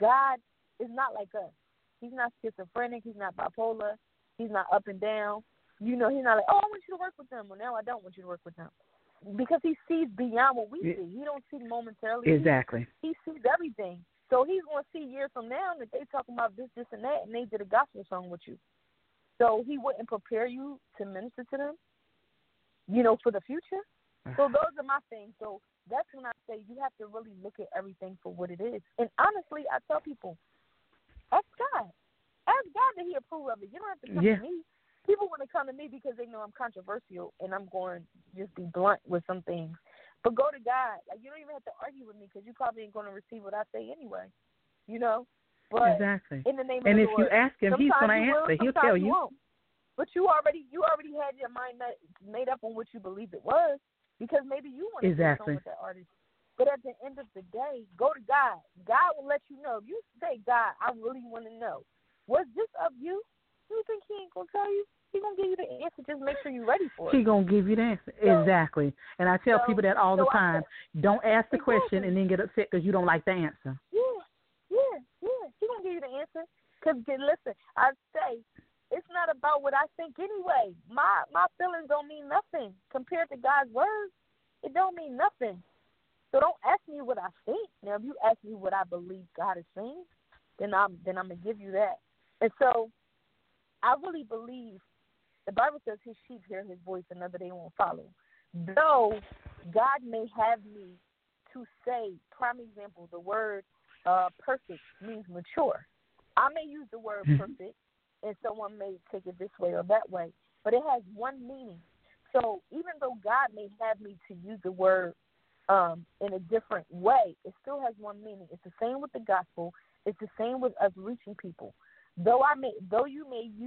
not like us. He's not schizophrenic. He's not bipolar. He's not up and down. You know, he's not like, oh, I want you to work with them. Well, now I don't want you to work with them. Because he sees beyond what we see. He don't see momentarily. Exactly. He sees everything. So he's going to see years from now that they talking about this, and that, and they did a gospel song with you. So he wouldn't prepare you to minister to them, you know, for the future. So those are my things. So that's when I say you have to really look at everything for what it is. And honestly, I tell people, ask God. Ask God that he approve of it. You don't have to come to me. People want to come to me because they know I'm controversial and I'm going to just be blunt with some things. But go to God. Like, you don't even have to argue with me because you probably ain't going to receive what I say anyway. You know? But exactly. In the name of and the if Lord, you ask him, he's going to answer. He'll tell you. Won't. But you already had your mind made up on what you believed it was because maybe you want to do something with that artist. But at the end of the day, go to God. God will let you know. If you say, God, I really want to know, was this of you? You think he ain't going to tell you? He's going to give you the answer. Just make sure you're ready for it. He's going to give you the answer. Exactly. And I tell people that all the time. Don't ask the question and then get upset because you don't like the answer. Yeah. He's going to give you the answer. Because, listen, I say, it's not about what I think anyway. My feelings don't mean nothing compared to God's word. It don't mean nothing. So don't ask me what I think. Now, if you ask me what I believe God is saying, then I'm going to give you that. And so I really believe the Bible says his sheep hear his voice, another they won't follow. Though God may have me to say, prime example, the word perfect means mature. I may use the word perfect, and someone may take it this way or that way, but it has one meaning. So even though God may have me to use the word in a different way, it still has one meaning. It's the same with the gospel. It's the same with us reaching people. Though you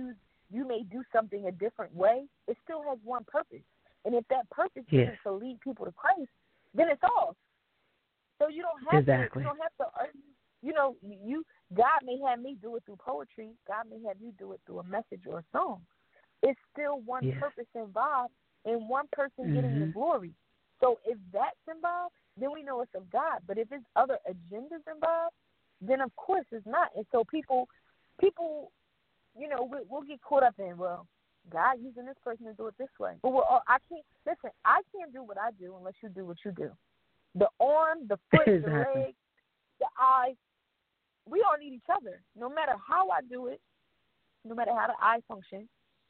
may do something a different way, it still has one purpose. And if that purpose is to lead people to Christ, then it's off. So you don't have to argue. You know, God may have me do it through poetry. God may have you do it through a message or a song. It's still one purpose involved and one person getting the glory. So if that's involved, then we know it's of God. But if it's other agendas involved, then of course it's not. And so people, you know, we'll get caught up in, well, God using this person to do it this way. But I can't do what I do unless you do what you do. The arm, the foot, the leg, the eyes, we all need each other. No matter how I do it, no matter how the eye function,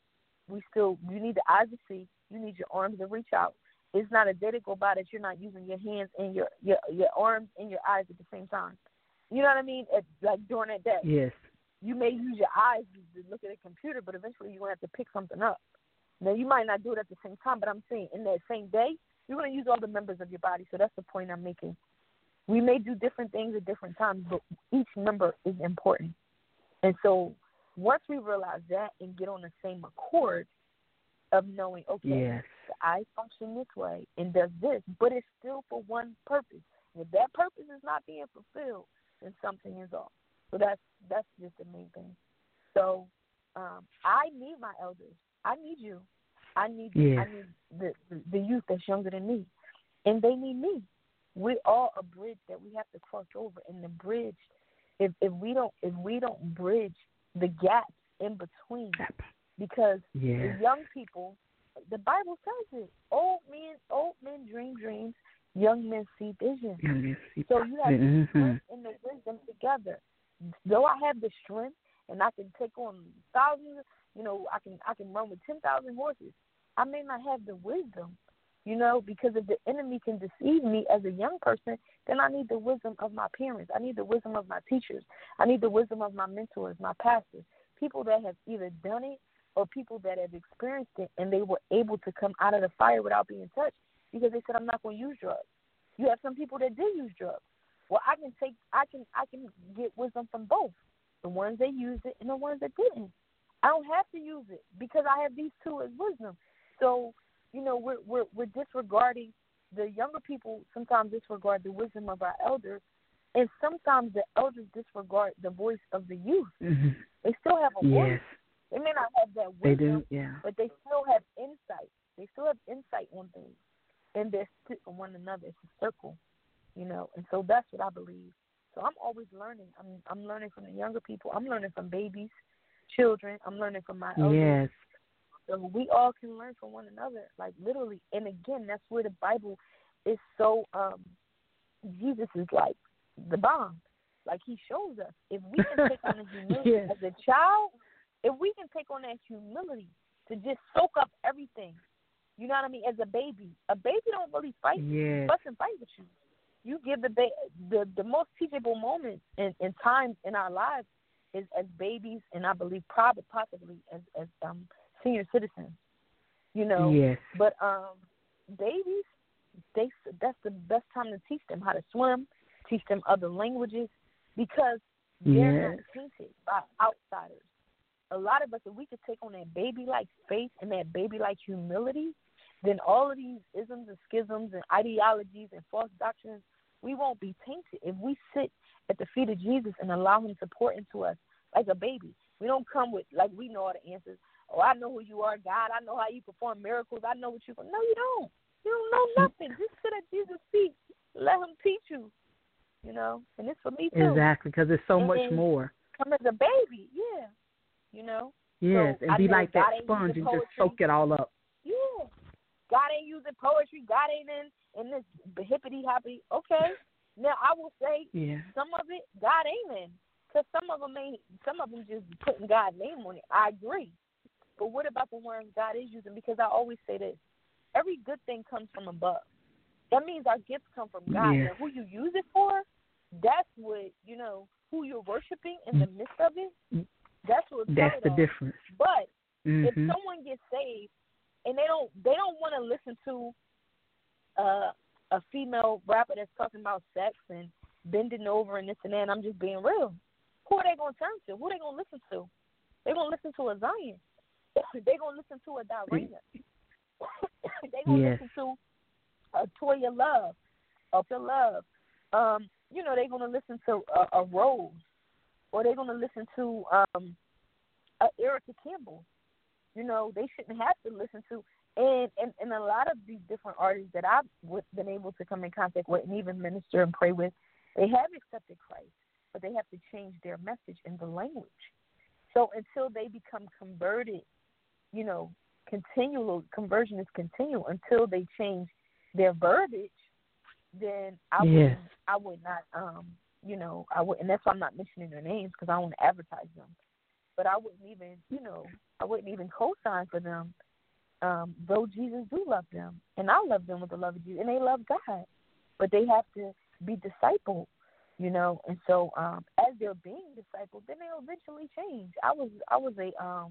you need the eyes to see. You need your arms to reach out. It's not a day to go by that you're not using your hands and your arms and your eyes at the same time. You know what I mean? Like during that day. Yes. You may use your eyes to look at a computer, but eventually you're going to have to pick something up. Now, you might not do it at the same time, but I'm saying in that same day, you're going to use all the members of your body. So that's the point I'm making. We may do different things at different times, but each member is important. And so once we realize that and get on the same accord of knowing, okay, the eye function this way and does this, but it's still for one purpose. If that purpose is not being fulfilled, then something is off. So that's just the main thing. So I need my elders. I need you. I need the youth that's younger than me, and they need me. We're all a bridge that we have to cross over, and the bridge, if we don't bridge the gaps in between, because the young people, the Bible says it. Old men dream dreams. Young men see visions. So you have the strength and the wisdom together. Though I have the strength and I can take on thousands, you know, I can run with 10,000 horses, I may not have the wisdom, you know, because if the enemy can deceive me as a young person, then I need the wisdom of my parents. I need the wisdom of my teachers. I need the wisdom of my mentors, my pastors, people that have either done it or people that have experienced it and they were able to come out of the fire without being touched because they said, I'm not going to use drugs. You have some people that did use drugs. Well, I can get wisdom from both, the ones that used it and the ones that didn't. I don't have to use it because I have these two as wisdom. So, you know, we're disregarding the younger people. Sometimes disregard the wisdom of our elders, and sometimes the elders disregard the voice of the youth. They still have a voice. They may not have that wisdom, but they still have insight. They still have insight on things, and they're still on one another. It's a circle. You know, and so that's what I believe. So I'm always learning. I'm learning from the younger people. I'm learning from babies, children. I'm learning from my elders. So we all can learn from one another, like literally. And again, that's where the Bible is so. Jesus is like the bomb. Like he shows us if we can take on the humility as a child, if we can take on that humility to just soak up everything. You know what I mean? As a baby don't really fight. Fuss and fight with you. You give the most teachable moments and times in our lives is as babies, and I believe probably possibly as senior citizens. You know, but babies, that's the best time to teach them how to swim, teach them other languages, because they're not tainted by outsiders. A lot of us, if we could take on that baby-like faith and that baby-like humility, then all of these isms and schisms and ideologies and false doctrines, we won't be tainted if we sit at the feet of Jesus and allow him to pour into us like a baby. We don't come with, like, we know all the answers. Oh, I know who you are, God. I know how you perform miracles. I know what you – no, you don't. You don't know nothing. Just sit at Jesus' feet. Let him teach you, you know. And it's for me, too. Exactly, because there's so much more. Come as a baby, you know. Yes, so and be like that sponge and just soak it all up. Yeah. God ain't using poetry. God ain't in this hippity-hoppity. Okay. Now, I will say some of it, God ain't in. Because some of them just putting God's name on it. I agree. But what about the ones God is using? Because I always say this. Every good thing comes from above. That means our gifts come from God. And who you use it for, that's what, you know, who you're worshiping in the midst of it, that's what that's the difference. But if someone gets saved and they don't want to listen to a female rapper that's talking about sex and bending over and this and that, and I'm just being real, who are they going to turn to? Who are they going to listen to? They're going to listen to a Zion. They're going to listen to a Darina. They're going to listen to a Toya Love, you know, they're going to listen to a Rose, or they're going to listen to Erica Campbell. You know, they shouldn't have to listen to And a lot of these different artists that I've been able to come in contact with and even minister and pray with, they have accepted Christ, but they have to change their message in the language. So until they become converted, continual conversion is continual. Until they change their verbiage, then I would not, I would, and that's why I'm not mentioning their names because I don't want to advertise them. But I wouldn't even co-sign for them. Though Jesus do love them, and I love them with the love of Jesus, and they love God, but they have to be discipled, And so, as they're being discipled, then they'll eventually change. I was a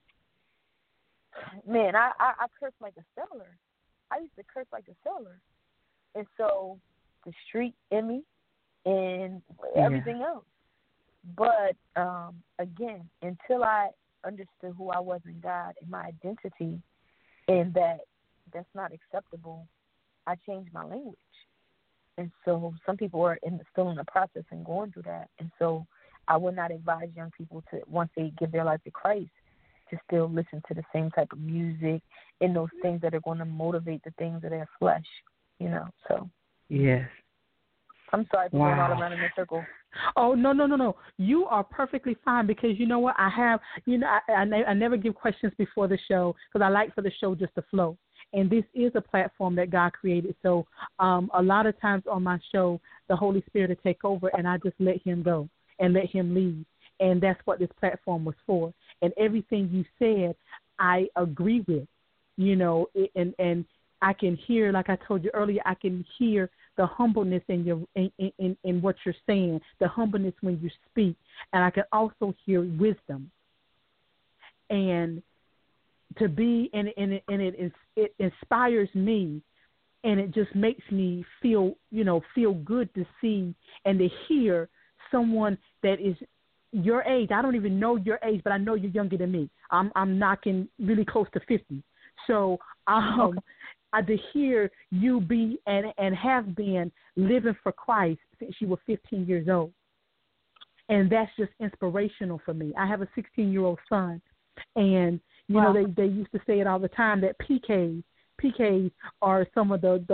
man. I cursed like a sailor. I used to curse like a sailor, and so the street in me and everything else. But again, until I understood who I was in God and my identity, and that's not acceptable, I changed my language. And so some people are still in the process and going through that. And so I would not advise young people to, once they give their life to Christ, to still listen to the same type of music and those things that are going to motivate the things of their flesh, so. Yes. I'm sorry for going all around in a circle. Oh, no. You are perfectly fine because you know what? I have, I never give questions before the show because I like for the show just to flow. And this is a platform that God created. So a lot of times on my show, the Holy Spirit will take over and I just let him go and let him lead. And that's what this platform was for. And everything you said, I agree with, and I can hear, like I told you earlier, I can hear the humbleness in your in what you're saying, the humbleness when you speak, and I can also hear wisdom. And to be, and it inspires me, and it just makes me feel good to see and to hear someone that is your age. I don't even know your age, but I know you're younger than me. I'm knocking really close to 50. So to hear you be and have been living for Christ since you were 15 years old. And that's just inspirational for me. I have a 16-year-old son, and they used to say it all the time that PKs are some of the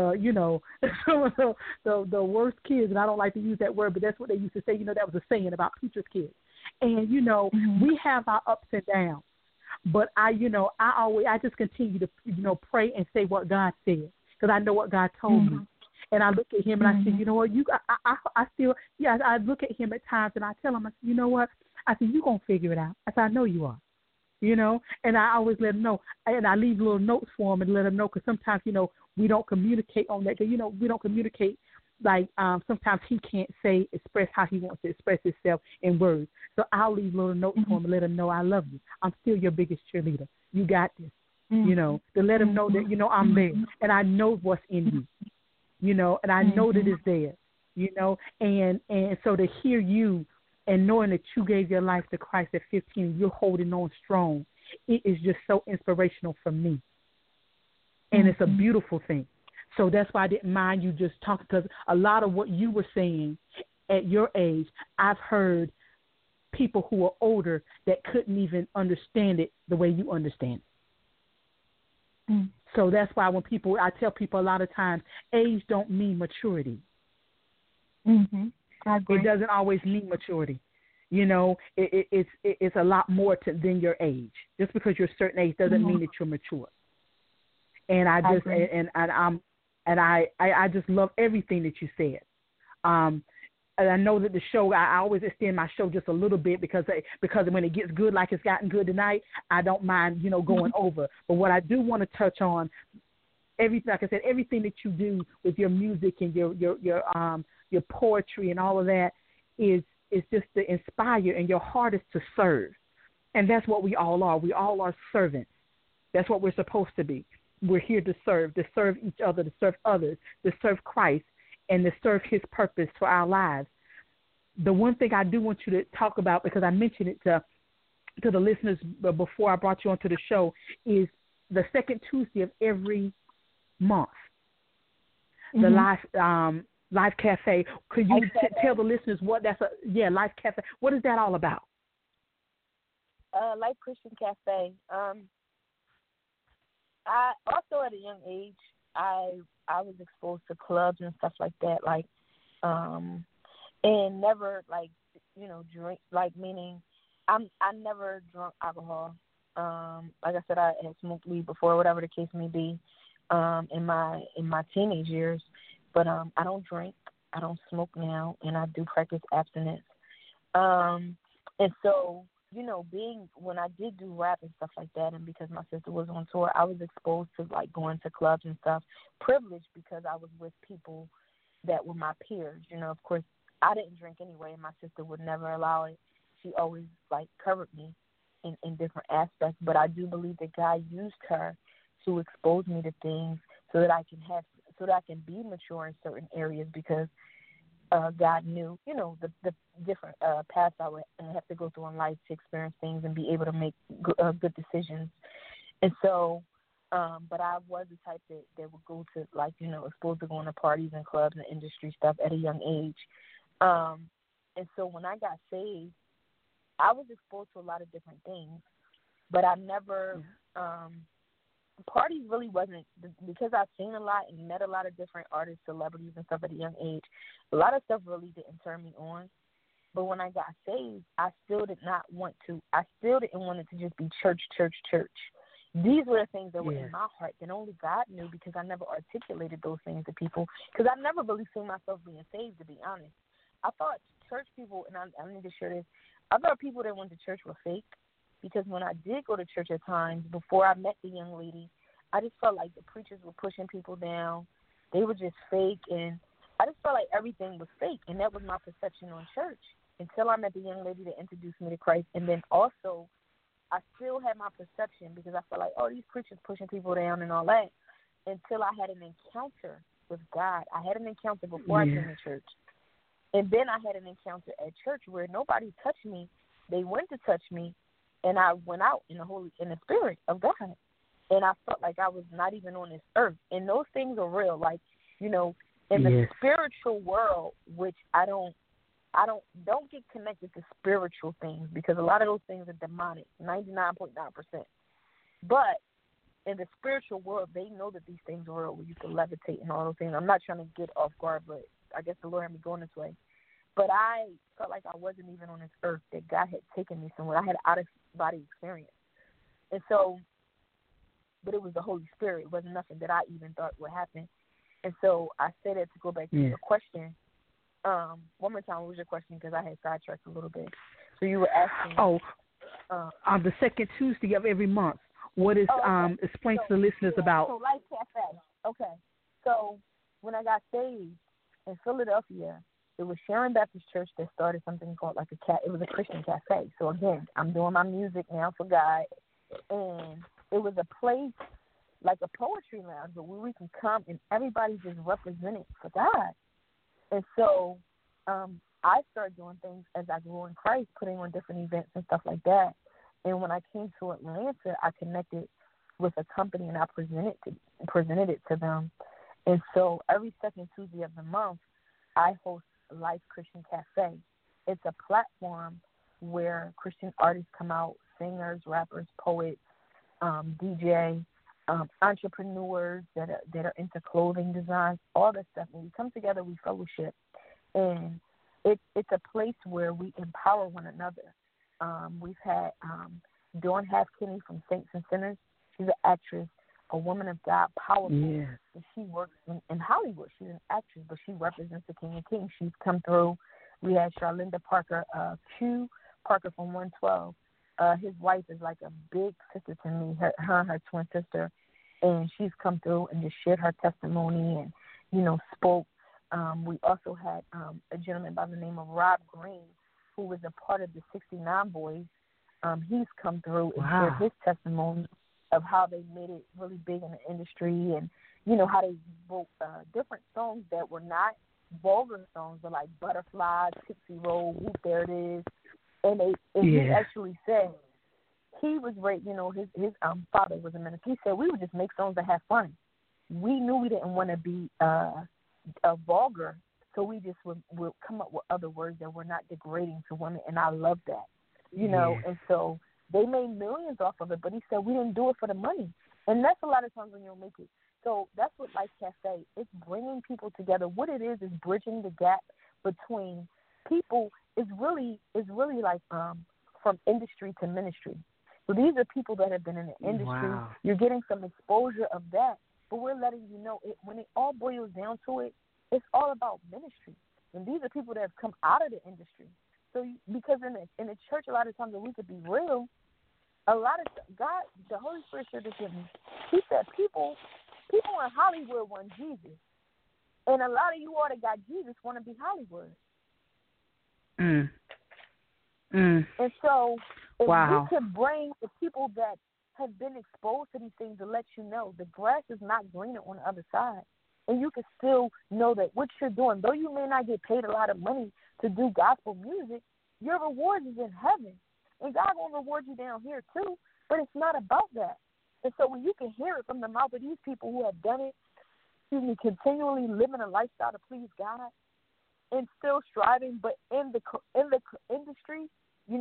worst kids, and I don't like to use that word, but that's what they used to say. That was a saying about preachers' kids. And we have our ups and downs, but I just continue to pray and say what God said because I know what God told me. And I look at him and I say, you know what, I look at him at times and I tell him, I say, you know what, I said, you're going to figure it out. I said, I know you are, and I always let him know. And I leave little notes for him and let him know because sometimes, we don't communicate on that. We don't communicate like sometimes he can't express how he wants to express himself in words. So I'll leave little notes for him and let him know I love you. I'm still your biggest cheerleader. You got this, to let him know that, I'm there and I know what's in you, and I know that it's there, and so to hear you and knowing that you gave your life to Christ at 15, you're holding on strong, it is just so inspirational for me. And it's a beautiful thing. So that's why I didn't mind you just talking, because a lot of what you were saying at your age, I've heard people who are older that couldn't even understand it the way you understand it. So that's why I tell people a lot of times, age don't mean maturity. I agree. It doesn't always mean maturity. It's a lot more than your age. Just because you're a certain age doesn't mean that you're mature. And I just I just love everything that you said. And I know that the show, I always extend my show just a little bit because when it gets good like it's gotten good tonight, I don't mind, going over. But what I do want to touch on, everything, like I said, everything that you do with your music and your poetry and all of that is just to inspire, and your heart is to serve. And that's what we all are. We all are servants. That's what we're supposed to be. We're here to serve each other, to serve others, to serve Christ, and to serve his purpose for our lives. The one thing I do want you to talk about, because I mentioned it to the listeners before I brought you onto the show, is the second Tuesday of every month, the Life Cafe. Could you tell the listeners what that's Life Cafe? What is that all about? Life Christian Cafe. I also at a young age, I was exposed to clubs and stuff like that, like, and never like, drink, like, meaning I never drunk alcohol. Like I said, I had smoked weed before, whatever the case may be, in my teenage years. But I don't drink, I don't smoke now, and I do practice abstinence. And so, when I did do rap and stuff like that, and because my sister was on tour, I was exposed to like going to clubs and stuff, privileged because I was with people that were my peers. Of course, I didn't drink anyway, and my sister would never allow it. She always like covered me in different aspects, but I do believe that God used her to expose me to things so that I can be mature in certain areas, because God knew, the different paths I would have to go through in life to experience things and be able to make good decisions. And so, but I was the type that would go to, like, exposed to going to parties and clubs and industry stuff at a young age. And so when I got saved, I was exposed to a lot of different things, but I never, parties really wasn't, because I've seen a lot and met a lot of different artists, celebrities and stuff at a young age, a lot of stuff really didn't turn me on. But when I got saved, I still didn't want it to just be church. These were the things that were in my heart that only God knew, because I never articulated those things to people, because I never really seen myself being saved, to be honest. I thought church people, and I need to share this, I thought people that went to church were fake, because when I did go to church at times, before I met the young lady, I just felt like the preachers were pushing people down. They were just fake, and I just felt like everything was fake, and that was my perception on church until I met the young lady that introduced me to Christ. And then also, I still had my perception, because I felt like, oh, these preachers pushing people down and all that, until I had an encounter with God. I had an encounter before I came to church. And then I had an encounter at church where nobody touched me. They went to touch me, and I went out in the spirit of God. And I felt like I was not even on this earth. And those things are real. Like, in the spiritual world, which I don't get connected to spiritual things, because a lot of those things are demonic, 99.9%. But in the spiritual world, they know that these things are real, where you can levitate and all those things. I'm not trying to get off guard, but I guess the Lord had me going this way. But I felt like I wasn't even on this earth, that God had taken me somewhere. I had an out-of-body experience. And so, but it was the Holy Spirit. It wasn't nothing that I even thought would happen. And so I said that to go back to your question. One more time, what was your question? Because I had sidetracked a little bit. So you were asking. On the second Tuesday of every month, what is, explain to the listeners about. So Life Cafe. Okay. So when I got saved in Philadelphia, it was Sharon Baptist Church that started something called it was a Christian cafe. So again, I'm doing my music now for God, and it was a place like a poetry lounge, but where we can come and everybody just represented for God. And so I started doing things as I grew in Christ, putting on different events and stuff like that. And when I came to Atlanta, I connected with a company, and I presented it to them. And so every second Tuesday of the month, I host Life Christian Cafe. It's a platform where Christian artists come out, singers, rappers, poets, DJ, entrepreneurs that are into clothing designs, all that stuff. And we come together, we fellowship, and it's a place where we empower one another. We've had Dawn Halfkinney from Saints and Sinners. She's an actress, a woman of God, powerful. Yeah. And she works in Hollywood. She's an actress, but she represents the King of Kings. She's come through. We had Charlinda Parker, Q Parker from 112. His wife is like a big sister to me, her and her twin sister. And she's come through and just shared her testimony and, spoke. We also had a gentleman by the name of Rob Green, who was a part of the 69 Boys. He's come through and shared his testimony of how they made it really big in the industry, and, how they wrote different songs that were not vulgar songs, but like Butterfly, Tootsie Roll, Whoop, There It Is. And he actually said he was raised, his father was a minister. He said we would just make songs that have fun. We knew we didn't want to be vulgar, so we just would come up with other words that were not degrading to women, and I love that, and so they made millions off of it, but he said we didn't do it for the money. And that's a lot of times when you'll make it. So that's what Life Cafe, it's bringing people together. What it is bridging the gap between people. Is really like from industry to ministry. So these are people that have been in the industry. Wow. You're getting some exposure of that, but we're letting you know when it all boils down to it, it's all about ministry. And these are people that have come out of the industry. So because in the church, a lot of times, and we could be real, a lot of God, the Holy Spirit shared this with me. He said people in Hollywood want Jesus, and a lot of you all that got Jesus want to be Hollywood. Mm. And so if wow. we could bring the people that have been exposed to these things to let you know the grass is not greener on the other side. And you can still know that what you're doing, though you may not get paid a lot of money to do gospel music, your reward is in heaven. And God will reward you down here too, but it's not about that. And so when you can hear it from the mouth of these people who have done it, continually living a lifestyle to please God, and still striving, but in the industry, in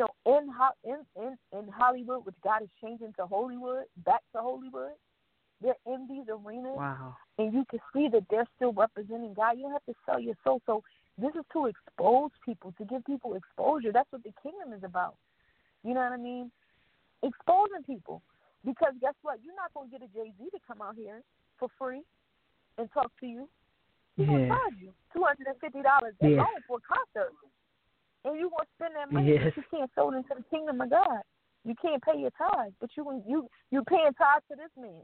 Hollywood, which God is changing to Hollywood, back to Hollywood, they're in these arenas, wow. and you can see that they're still representing God. You don't have to sell your soul. So this is to expose people, to give people exposure. That's what the kingdom is about. You know what I mean? Exposing people. Because guess what? You're not going to get a Jay-Z to come out here for free and talk to you. He's going to charge you $250 alone for a concert. And you're going to spend that money that you can't sow into the kingdom of God. You can't pay your tithes, but you're paying tithes to this man.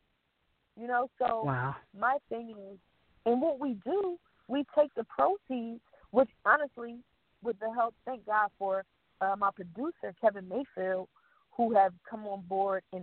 So my thing is, and what we do, we take the proceeds, which honestly, with the help, thank God for my producer, Kevin Mayfield, who have come on board, and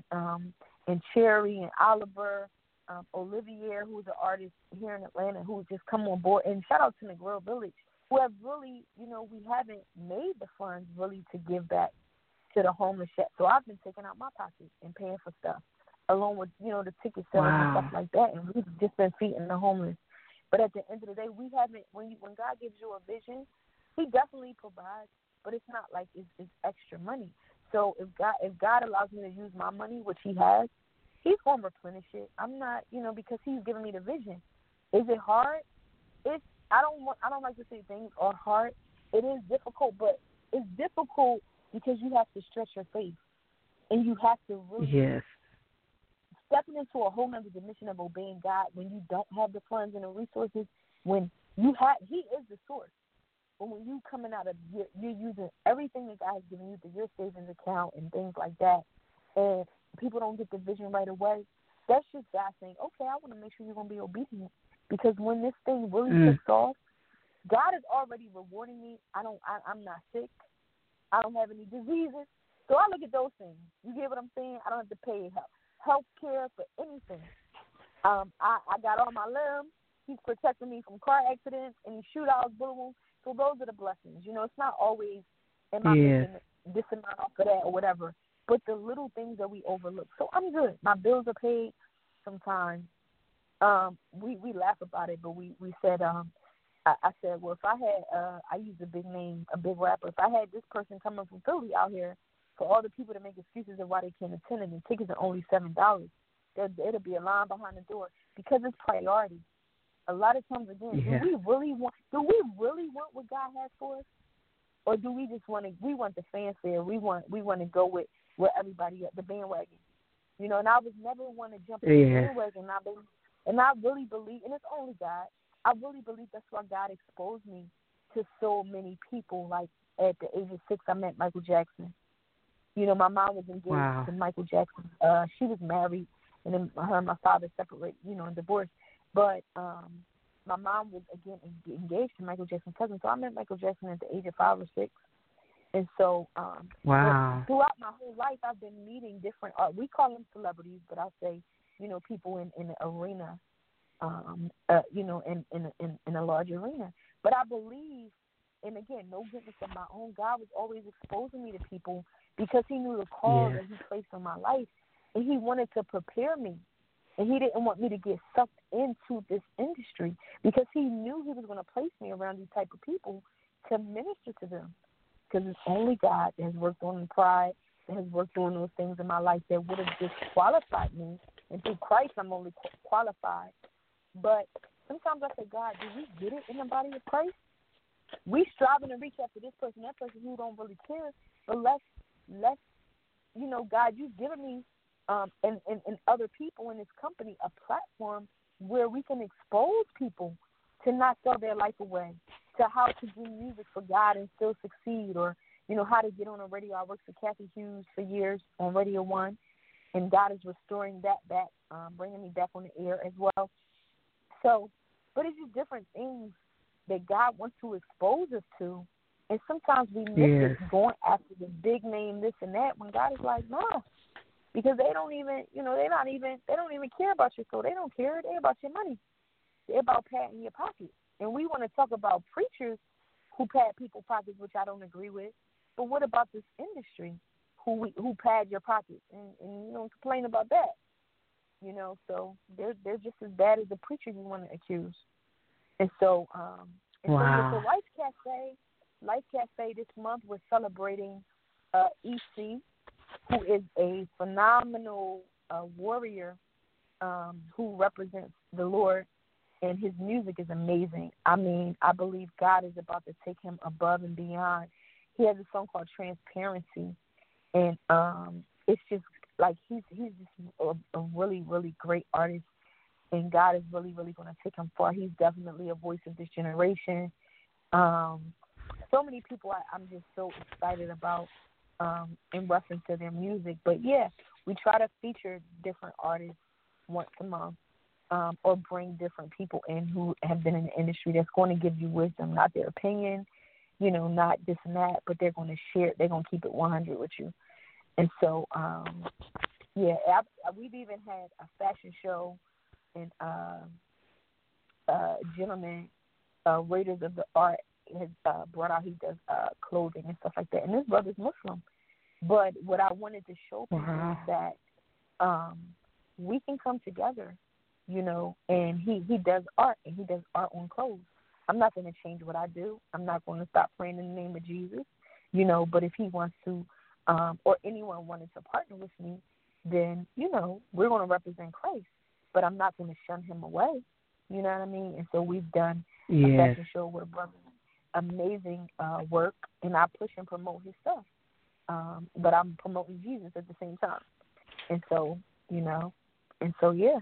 Cherry and Oliver, Olivier, who's an artist here in Atlanta, who's just come on board. And shout out to Negril Village, who have really, we haven't made the funds really to give back to the homeless yet. So I've been taking out my pocket and paying for stuff, along with, the ticket sales and stuff like that. And we've just been feeding the homeless. But at the end of the day, we haven't, when God gives you a vision, he definitely provides, but it's not like it's extra money. So if God allows me to use my money, which he has, he's going to replenish it. I'm not, because he's giving me the vision. Is it hard? I don't like to say things are hard. It is difficult, but it's difficult because you have to stretch your faith, and you have to really stepping into a whole other dimension of obeying God when you don't have the funds and the resources. When you have, he is the source. But when you coming out of, you're using everything that God has given you to your savings account and things like that, and people don't get the vision right away, that's just God saying, okay, I want to make sure you're going to be obedient. Because when this thing really takes off, God is already rewarding me. I'm not sick. I don't have any diseases. So I look at those things. You get what I'm saying? I don't have to pay health care for anything. I got all my limbs. He's protecting me from car accidents, any shootouts, bullet wounds. So those are the blessings. It's not always, am I making this amount off of that or whatever, but the little things that we overlook. So I'm good. My bills are paid sometimes. We laugh about it, but we said, I said, well, if I had, I use a big name, a big rapper, if I had this person coming from Philly out here, for all the people to make excuses of why they can't attend it, and tickets are only $7, it'll be a line behind the door because it's priority. A lot of times, again, do we really want what God has for us, or do we just want the fanfare? We want to go with where everybody at the bandwagon, And I was never want to jump in the bandwagon. And I really believe, and it's only God. I really believe that's why God exposed me to so many people. Like at the age of 6, I met Michael Jackson. My mom was engaged to Michael Jackson. She was married, and then her and my father separated, and divorced. But my mom was, again, engaged to Michael Jackson's cousin. So I met Michael Jackson at the age of 5 or 6. And so throughout my whole life, I've been meeting different art. We call them celebrities, but I'll say, people in the arena, in a large arena. But I believe, and again, no goodness of my own, God was always exposing me to people because he knew the call that he placed on my life, and he wanted to prepare me. And he didn't want me to get sucked into this industry because he knew he was going to place me around these type of people to minister to them. Because it's only God that has worked on the pride, has worked on those things in my life that would have disqualified me. And through Christ, I'm only qualified. But sometimes I say, God, do we get it in the body of Christ? We striving to reach out to this person, that person who don't really care. But let's God, you've given me and other people in this company a platform where we can expose people to not throw their life away, to how to do music for God and still succeed, or, how to get on a radio. I worked for Kathy Hughes for years on Radio 1, and God is restoring that back, bringing me back on the air as well. So, but it's just different things that God wants to expose us to, and sometimes we miss it going after the big name, this and that, when God is like, no, because they don't even, they don't even care about your soul. They don't care. They're about your money. They're about patting your pockets. And we want to talk about preachers who pat people's pockets, which I don't agree with. But what about this industry who pad your pockets and you don't complain about that? So they're just as bad as the preacher you want to accuse. And so, so Life Cafe this month we're celebrating EC, who is a phenomenal warrior who represents the Lord, and his music is amazing. I mean, I believe God is about to take him above and beyond. He has a song called Transparency, and it's just like he's just a really, really great artist, and God is really, really going to take him far. He's definitely a voice of this generation. So many people I'm just so excited about in reference to their music. But, yeah, we try to feature different artists once a month or bring different people in who have been in the industry that's going to give you wisdom, not their opinion, not this and that, but they're going to share it. They're going to keep it 100 with you. And so, we've even had a fashion show, and gentleman, Raiders of the Art, has brought out, he does clothing and stuff like that. And this brother's Muslim. But what I wanted to show people is that we can come together, and he does art, and he does art on clothes. I'm not going to change what I do. I'm not going to stop praying in the name of Jesus, but if he wants to, or anyone wanted to partner with me, then, we're going to represent Christ. But I'm not going to shun him away. You know what I mean? And so we've done a fashion show with a brother. Amazing work, and I push and promote his stuff. But I'm promoting Jesus at the same time. And so, yeah.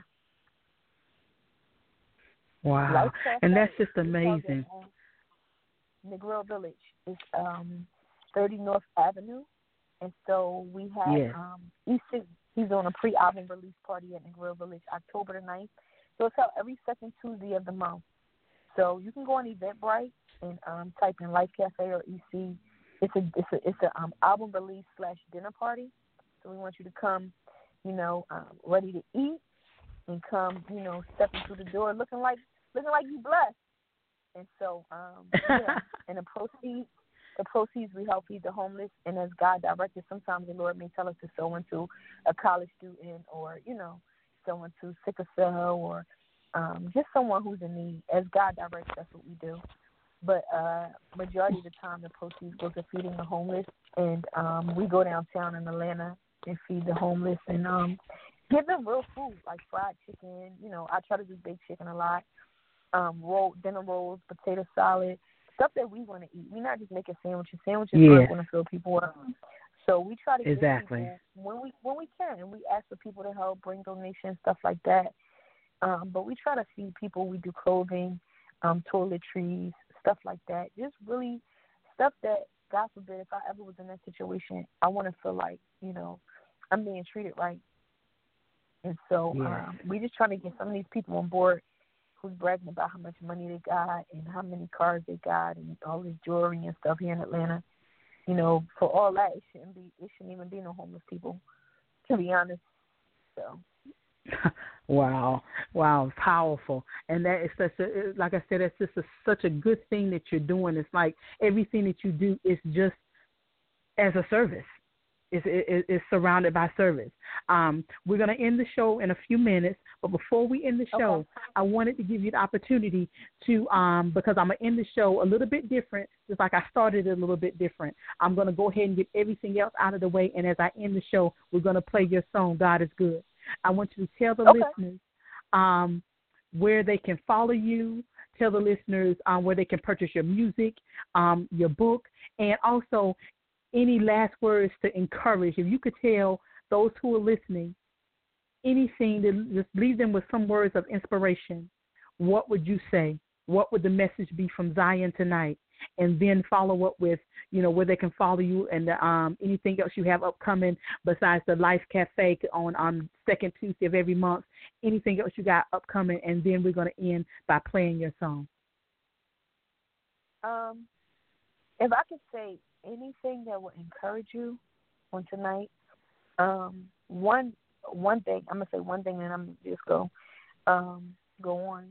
Wow. And that's just amazing. Negril Village is 30 North Avenue. And so we have EC. He's on a pre-album release party at Negril Village, October the 9th. So it's out every second Tuesday of the month. So you can go on Eventbrite and type in Life Cafe or EC. It's a album release / dinner party. So we want you to come, ready to eat, and come, stepping through the door looking like you blessed. And so, and the proceeds we help feed the homeless. And as God directed, sometimes the Lord may tell us to sow into a college student, or sow into sickle cell, or just someone who's in need. As God directs, that's what we do. But majority of the time, the proceeds go to feeding the homeless, and we go downtown in Atlanta and feed the homeless, and give them real food like fried chicken. I try to do baked chicken a lot, dinner rolls, potato salad, stuff that we want to eat. We're not just making sandwiches. Sandwiches aren't going to fill people up. So we try to give people when we can, and we ask for people to help, bring donations, stuff like that. But we try to feed people. We do clothing, toiletries, stuff like that. Just really stuff that, God forbid, if I ever was in that situation, I want to feel like, I'm being treated right. And so we just trying to get some of these people on board who's bragging about how much money they got and how many cars they got and all this jewelry and stuff here in Atlanta. For all that, it shouldn't even be no homeless people, to be honest. So. Wow, powerful. And that is like I said, that's just such a good thing that you're doing. It's like everything that you do is just as a service. is surrounded by service. We're going to end the show in a few minutes, but before we end the show, Okay. I wanted to give you the opportunity to, because I'm going to end the show a little bit different, just like I started it a little bit different. I'm going to go ahead and get everything else out of the way, and as I end the show, we're going to play your song, God is Good. I want you to tell the listeners where they can follow you, tell the listeners where they can purchase your music, your book, and also any last words to encourage. If you could tell those who are listening anything to just leave them with some words of inspiration, what would you say? What would the message be from Zion tonight? And then follow up with, where they can follow you and anything else you have upcoming besides the Life Cafe on second Tuesday of every month. Anything else you got upcoming, and then we're going to end by playing your song. If I could say anything that will encourage you on tonight, one thing, I'm going to say one thing and I'm going to just go on.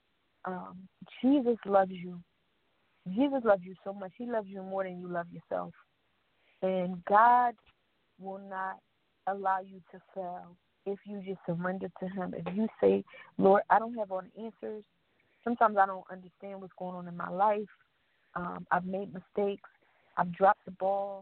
Jesus loves you. Jesus loves you so much. He loves you more than you love yourself. And God will not allow you to fail if you just surrender to him. If you say, Lord, I don't have all the answers. Sometimes I don't understand what's going on in my life. I've made mistakes. I've dropped the ball.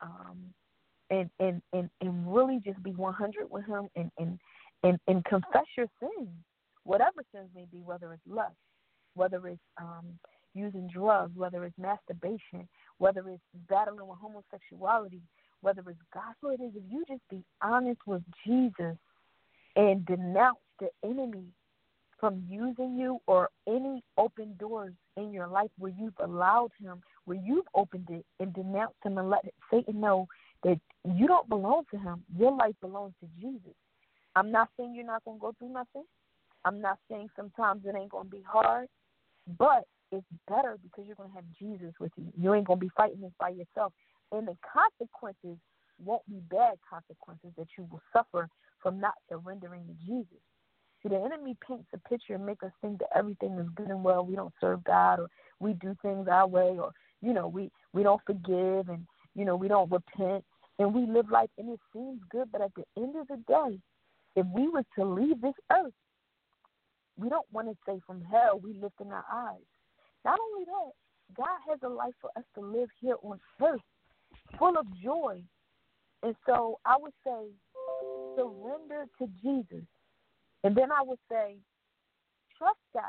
And really just be 100 with him and confess your sins, whatever sins may be, whether it's lust, whether it's using drugs, whether it's masturbation, whether it's battling with homosexuality, whether it's gospel, it is. If you just be honest with Jesus and denounce the enemy from using you or any open doors in your life where you've allowed him, where you've opened it, and denounced him and let Satan know that you don't belong to him. Your life belongs to Jesus. I'm not saying you're not going to go through nothing. I'm not saying sometimes it ain't going to be hard, but it's better because you're going to have Jesus with you. You ain't going to be fighting this by yourself. And the consequences won't be bad consequences that you will suffer from not surrendering to Jesus. See, the enemy paints a picture and makes us think that everything is good and well. We don't serve God, or we do things our way, or, we don't forgive, and, we don't repent, and we live life, and it seems good. But at the end of the day, if we were to leave this earth, we don't want to say from hell we lift in our eyes. Not only that, God has a life for us to live here on earth full of joy. And so I would say surrender to Jesus. And then I would say trust God.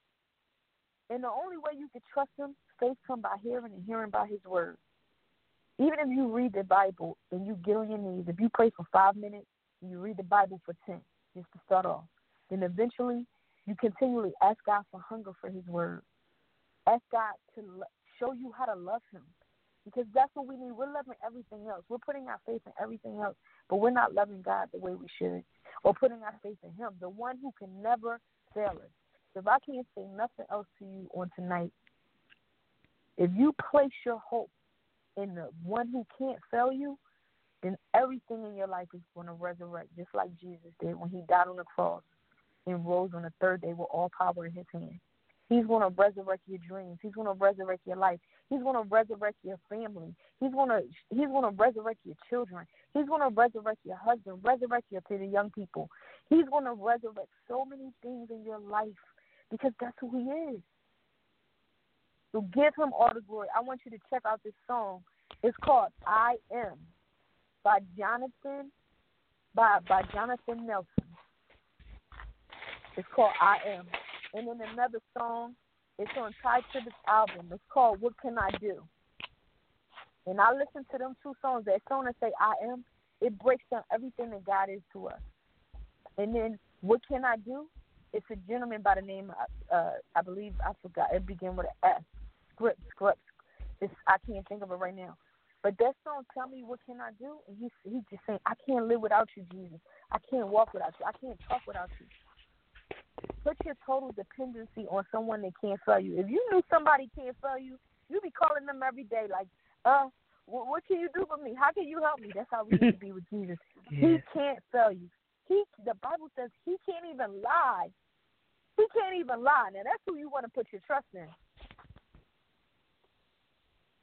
And the only way you can trust him, faith comes by hearing and hearing by his word. Even if you read the Bible and you get on your knees, if you pray for 5 minutes and you read the Bible for 10, just to start off, then eventually you continually ask God for hunger for his word. Ask God to show you how to love him, because that's what we need. We're loving everything else. We're putting our faith in everything else, but we're not loving God the way we should, or putting our faith in him, the one who can never fail us. So if I can't say nothing else to you on tonight, if you place your hope in the one who can't fail you, then everything in your life is going to resurrect, just like Jesus did when he died on the cross and rose on the third day with all power in his hand. He's going to resurrect your dreams. He's going to resurrect your life. He's going to resurrect your family. He's going to resurrect your children. He's going to resurrect your husband, resurrect your to the young people. He's going to resurrect so many things in your life because that's who he is. So give him all the glory. I want you to check out this song. It's called I Am by Jonathan Nelson. It's called I Am. And then another song, it's on Ty Tribbett's album. It's called What Can I Do? And I listen to them two songs. That song that say I Am, it breaks down everything that God is to us. And then What Can I Do? It's a gentleman by the name, I believe, I forgot. It began with an S. Scripts. I can't think of it right now. But that song, Tell Me What Can I Do? And he's just saying, I can't live without you, Jesus. I can't walk without you. I can't talk without you. Put your total dependency on someone that can't fail you. If you knew somebody can't fail you, you'd be calling them every day like, what can you do for me? How can you help me? That's how we need to be with Jesus. Yes. He can't fail you. The Bible says he can't even lie. He can't even lie. Now, that's who you want to put your trust in.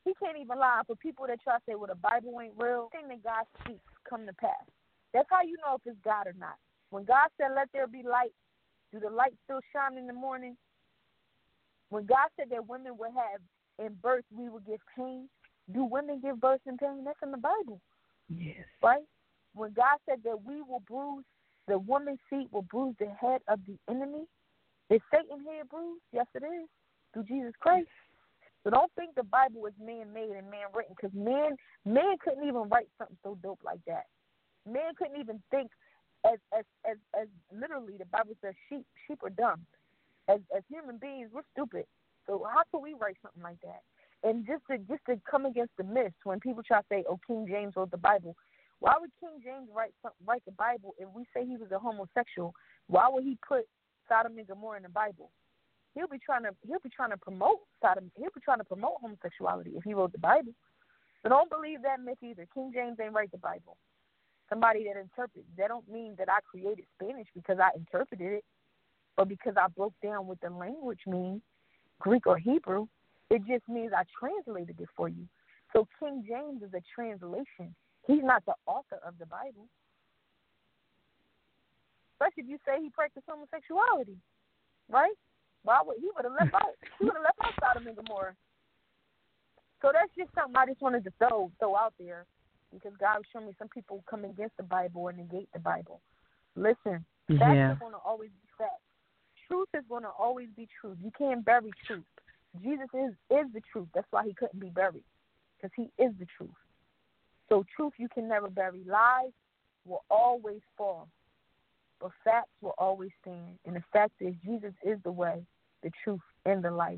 He can't even lie. For people that try to say, well, the Bible ain't real, everything that God speaks come to pass. That's how you know if it's God or not. When God said, let there be light, do the light still shine in the morning? When God said that women would have, in birth, we would give pain, do women give birth in pain? That's in the Bible. Yes. Right? When God said that we will bruise, the woman's feet will bruise the head of the enemy, is Satan head bruised? Yes, it is, through Jesus Christ. So don't think the Bible is man-made and man-written, because man couldn't even write something so dope like that. Man couldn't even think as literally the Bible says sheep are dumb. As human beings, we're stupid. So how could we write something like that? And just to come against the myths, when people try to say, oh, King James wrote the Bible, why would King James write the Bible if we say he was a homosexual? Why would he put Sodom and Gomorrah in the Bible? He'll be trying to promote Sodom. He'll be trying to promote homosexuality if he wrote the Bible. So don't believe that myth either. King James ain't write the Bible. Somebody that interprets. That don't mean that I created Spanish because I interpreted it, or because I broke down what the language means, Greek or Hebrew. It just means I translated it for you. So King James is a translation. He's not the author of the Bible. Especially if you say he practiced homosexuality, right? Why would he would have left out? He would have left out Sodom and Gomorrah. So that's just something I just wanted to throw out there, because God was showing me some people come against the Bible or negate the Bible. Listen, facts are going to always be facts. Truth is going to always be truth. You can't bury truth. Jesus is the truth. That's why he couldn't be buried, because he is the truth. So truth you can never bury. Lies will always fall, but facts will always stand. And the fact is, Jesus is the way, the truth, and the life.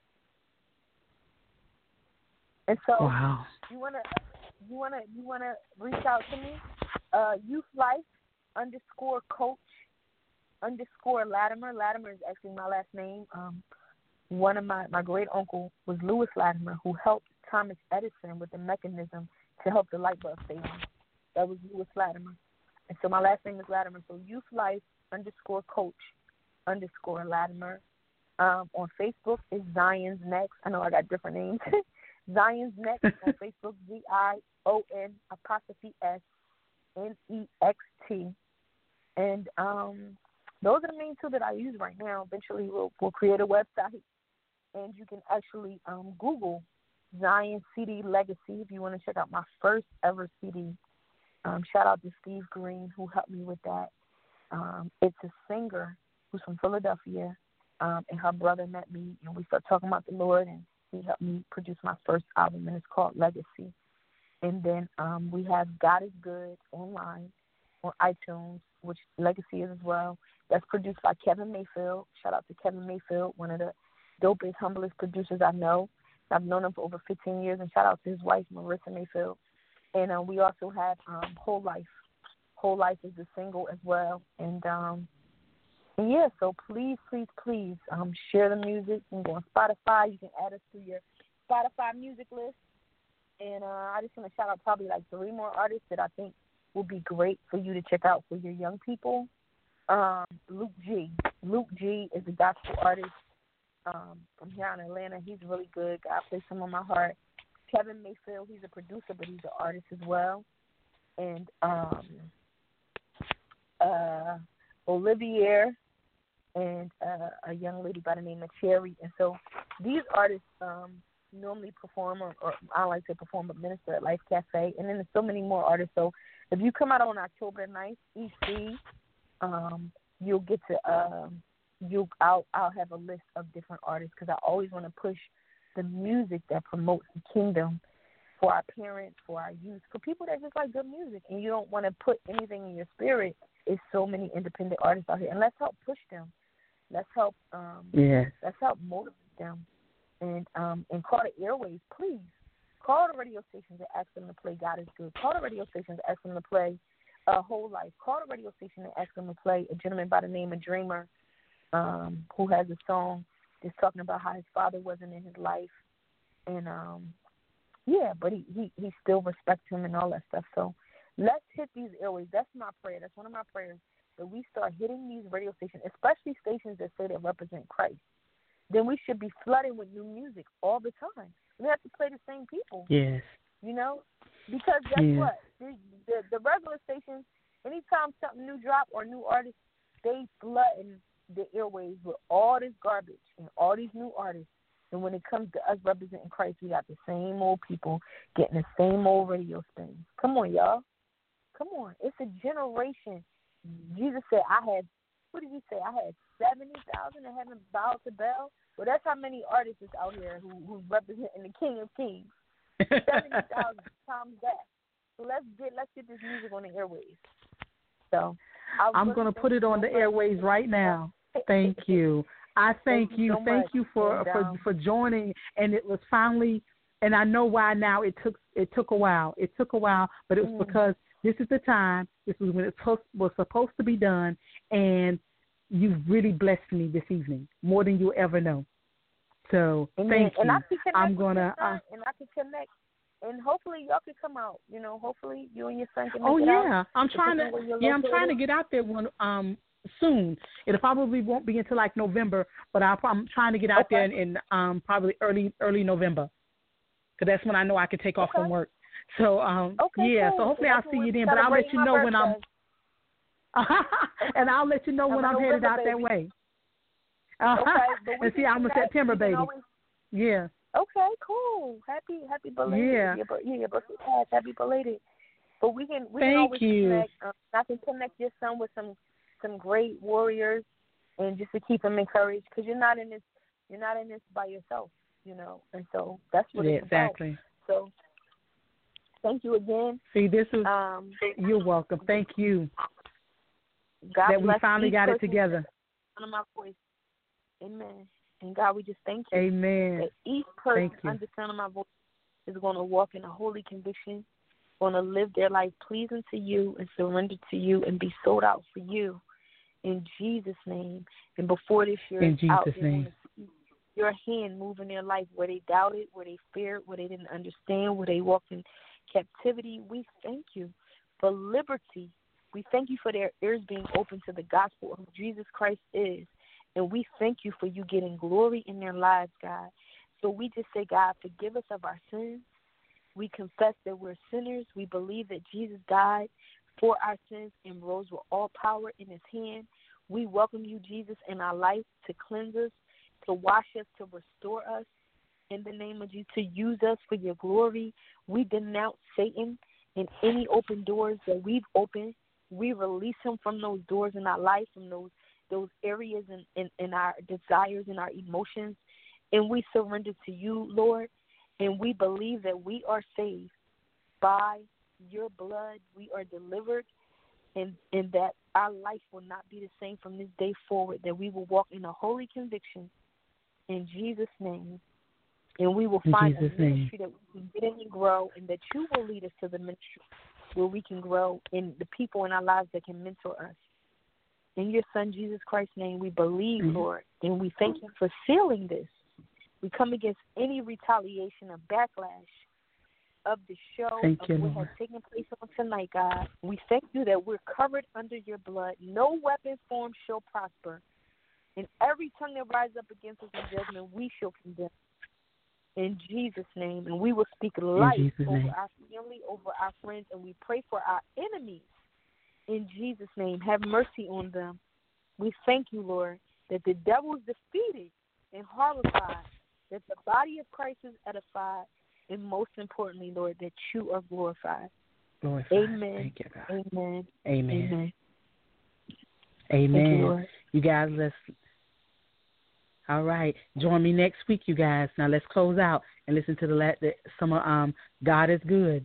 And so, wow. you wanna reach out to me? YouthLife_coach_Latimer. Latimer is actually my last name. One of my great uncle was Lewis Latimer, who helped Thomas Edison with the mechanism to help the light bulb stay on. That was Lewis Latimer. And so my last name is Latimer. So YouthLife_coach_Latimer. On Facebook is Zion's Next. I know I got different names. Zion's Next on Facebook, ZION_SNEXT. And those are the main two that I use right now. Eventually we'll create a website, and you can actually Google Zion CD Legacy if you want to check out my first ever CD. Shout out to Steve Green, who helped me with that. It's a singer who's from Philadelphia, and her brother met me, and we started talking about the Lord, and he helped me produce my first album, and it's called Legacy. And then we have God is Good online on iTunes, which Legacy is as well. That's produced by Kevin Mayfield. Shout out to Kevin Mayfield, one of the dopest, humblest producers I know. I've known him for over 15 years, and shout out to his wife, Marissa Mayfield. And we also have Whole Life. Whole Life is a single as well. And yeah, so please share the music. You can go on Spotify. You can add us to your Spotify music list. And I just want to shout out probably like 3 more artists that I think will be great for you to check out for your young people. Luke G. Luke G is a gospel artist from here in Atlanta. He's really good. God placed him on my heart. Kevin Mayfield, he's a producer, but he's an artist as well. And Olivier and a young lady by the name of Cherry. And so these artists normally perform, or I don't like to perform, but minister at Life Cafe. And then there's so many more artists. So if you come out on October 9th, EC, you'll get to I'll have a list of different artists, because I always want to push the music that promotes the kingdom for our parents, for our youth, for people that just like good music, and you don't want to put anything in your spirit. It's so many independent artists out here, and let's help push them. Let's help. Let's help motivate them, and call the airways, please. Call the radio stations and ask them to play God is Good. Call the radio stations and ask them to play Whole Life. Call the radio station and ask them to play a gentleman by the name of Dreamer, who has a song that's talking about how his father wasn't in his life, and but he still respects him and all that stuff. So let's hit these airways. That's my prayer. That's one of my prayers, that we start hitting these radio stations, especially stations that say they represent Christ. Then we should be flooding with new music all the time. We have to play the same people. Yes. You know? Because guess what? The regular stations, anytime something new drop or new artists, they flooding the airwaves with all this garbage and all these new artists. And when it comes to us representing Christ, we got the same old people getting the same old radio spins. Come on, y'all. Come on. It's a generation. Jesus said, what did he say? I had 70,000 that haven't bowed to Baal. Well, that's how many artists is out here who's representing the King of Kings. 70,000 times that. So let's get this music on the airwaves. So I'm going to put it on the airwaves right now. Thank you. I thank you. Thank you for joining. And it was finally, and I know why now. It took a while. It took a while, but it was because this is the time. This was when it was supposed to be done, and you've really blessed me this evening more than you'll ever know. So thank you. And I can I'm gonna. And I can connect. And hopefully y'all can come out. You know, hopefully you and your son can. Oh yeah, out. I'm trying to get out there soon. It probably won't be until like November, but I'm trying to get out there in probably early November, because that's when I know I can take off from work. So cool. So hopefully I'll see you then. But I'll let you know when I'm. And I'll let you know when I'm headed out that way. And see, I'm a September baby. Yeah. Okay, cool. Happy belated. Yeah. Your birthday passed. Happy belated. But we can Thank always you. connect. I can connect your son with some great warriors, and just to keep him encouraged, because you're not in this by yourself, you know. And so that's what it's exactly. about. So thank you again. See, this is you're welcome. Thank you. God that we bless finally got it together. Under my voice. Amen. And God, we just thank you. Amen. That each person under the sound of my voice is going to walk in a holy conviction, going to live their life pleasing to you and surrendered to you and be sold out for you. In Jesus' name. And before this year is out, they're going to see your hand move in their life where they doubted, where they feared, where they didn't understand, where they walked in captivity. We thank you for liberty. We thank you for their ears being open to the gospel of who Jesus Christ is. And we thank you for you getting glory in their lives, God. So we just say, God, forgive us of our sins. We confess that we're sinners. We believe that Jesus died for our sins and rose with all power in his hand. We welcome you, Jesus, in our life to cleanse us, to wash us, to restore us. In the name of Jesus, to use us for your glory. We denounce Satan and any open doors that we've opened. We release him from those doors in our life, from those areas in our desires and our emotions, and we surrender to you, Lord, and we believe that we are saved by your blood. We are delivered, and that our life will not be the same from this day forward, that we will walk in a holy conviction in Jesus' name, and we will find a ministry that we can get in and grow, and that you will lead us to the ministry where we can grow in the people in our lives that can mentor us. In your son, Jesus Christ's name, we believe, Lord, and we thank you for sealing this. We come against any retaliation or backlash of the show what has taken place on tonight, God. We thank you that we're covered under your blood. No weapon formed shall prosper. And every tongue that rises up against us in judgment, we shall condemn. In Jesus' name. And we will speak life over our family, over our friends, and we pray for our enemies. In Jesus' name, have mercy on them. We thank you, Lord, that the devil is defeated and horrified, that the body of Christ is edified, and most importantly, Lord, that you are glorified. Amen. Thank you, God. Amen. Amen. Amen. Thank you, Lord. You guys, all right. Join me next week, you guys. Now let's close out and listen to some of God is Good.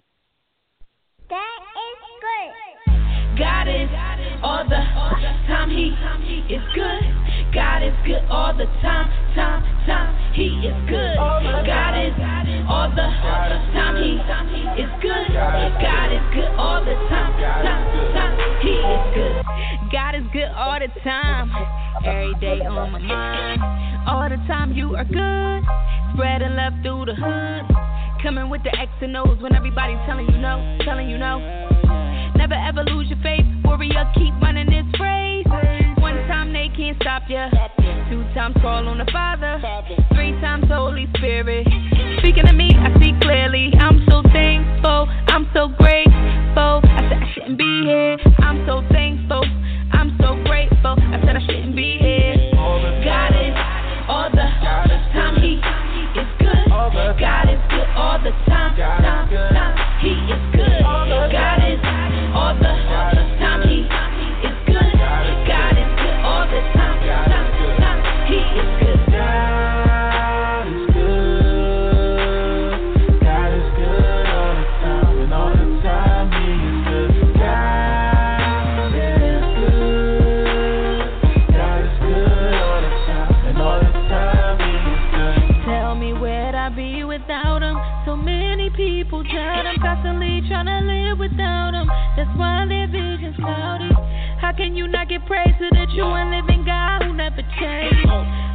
God is all the time, he is good. God is good all the time, he is good. God is all the time, he is good. God is good all the time, he is good. God is good all the time, every day on my mind. All the time you are good, spreading love through the hood. Coming with the X and O's when everybody's telling you no. Never ever lose your faith, warrior, keep running this race. One time they can't stop ya, 2 times call on the Father, 3 times Holy Spirit. Speaking to me, I see clearly. I'm so thankful, I'm so grateful. I said I shouldn't be here. I'm so thankful, I'm so grateful. I said I shouldn't be here. God is all the time. He is good. God is good all the time. He is good. God is all the time. He is good. God is good all the time. He is good. God is good. God is good all the time, and all the time He is good. God is good. God is good all the time, and all the time He is good. Tell me where'd I be without him? So many people doubt him, constantly trying to live without him. That's why their vision's cloudy. How can you not give praise to the true and living God who never changed?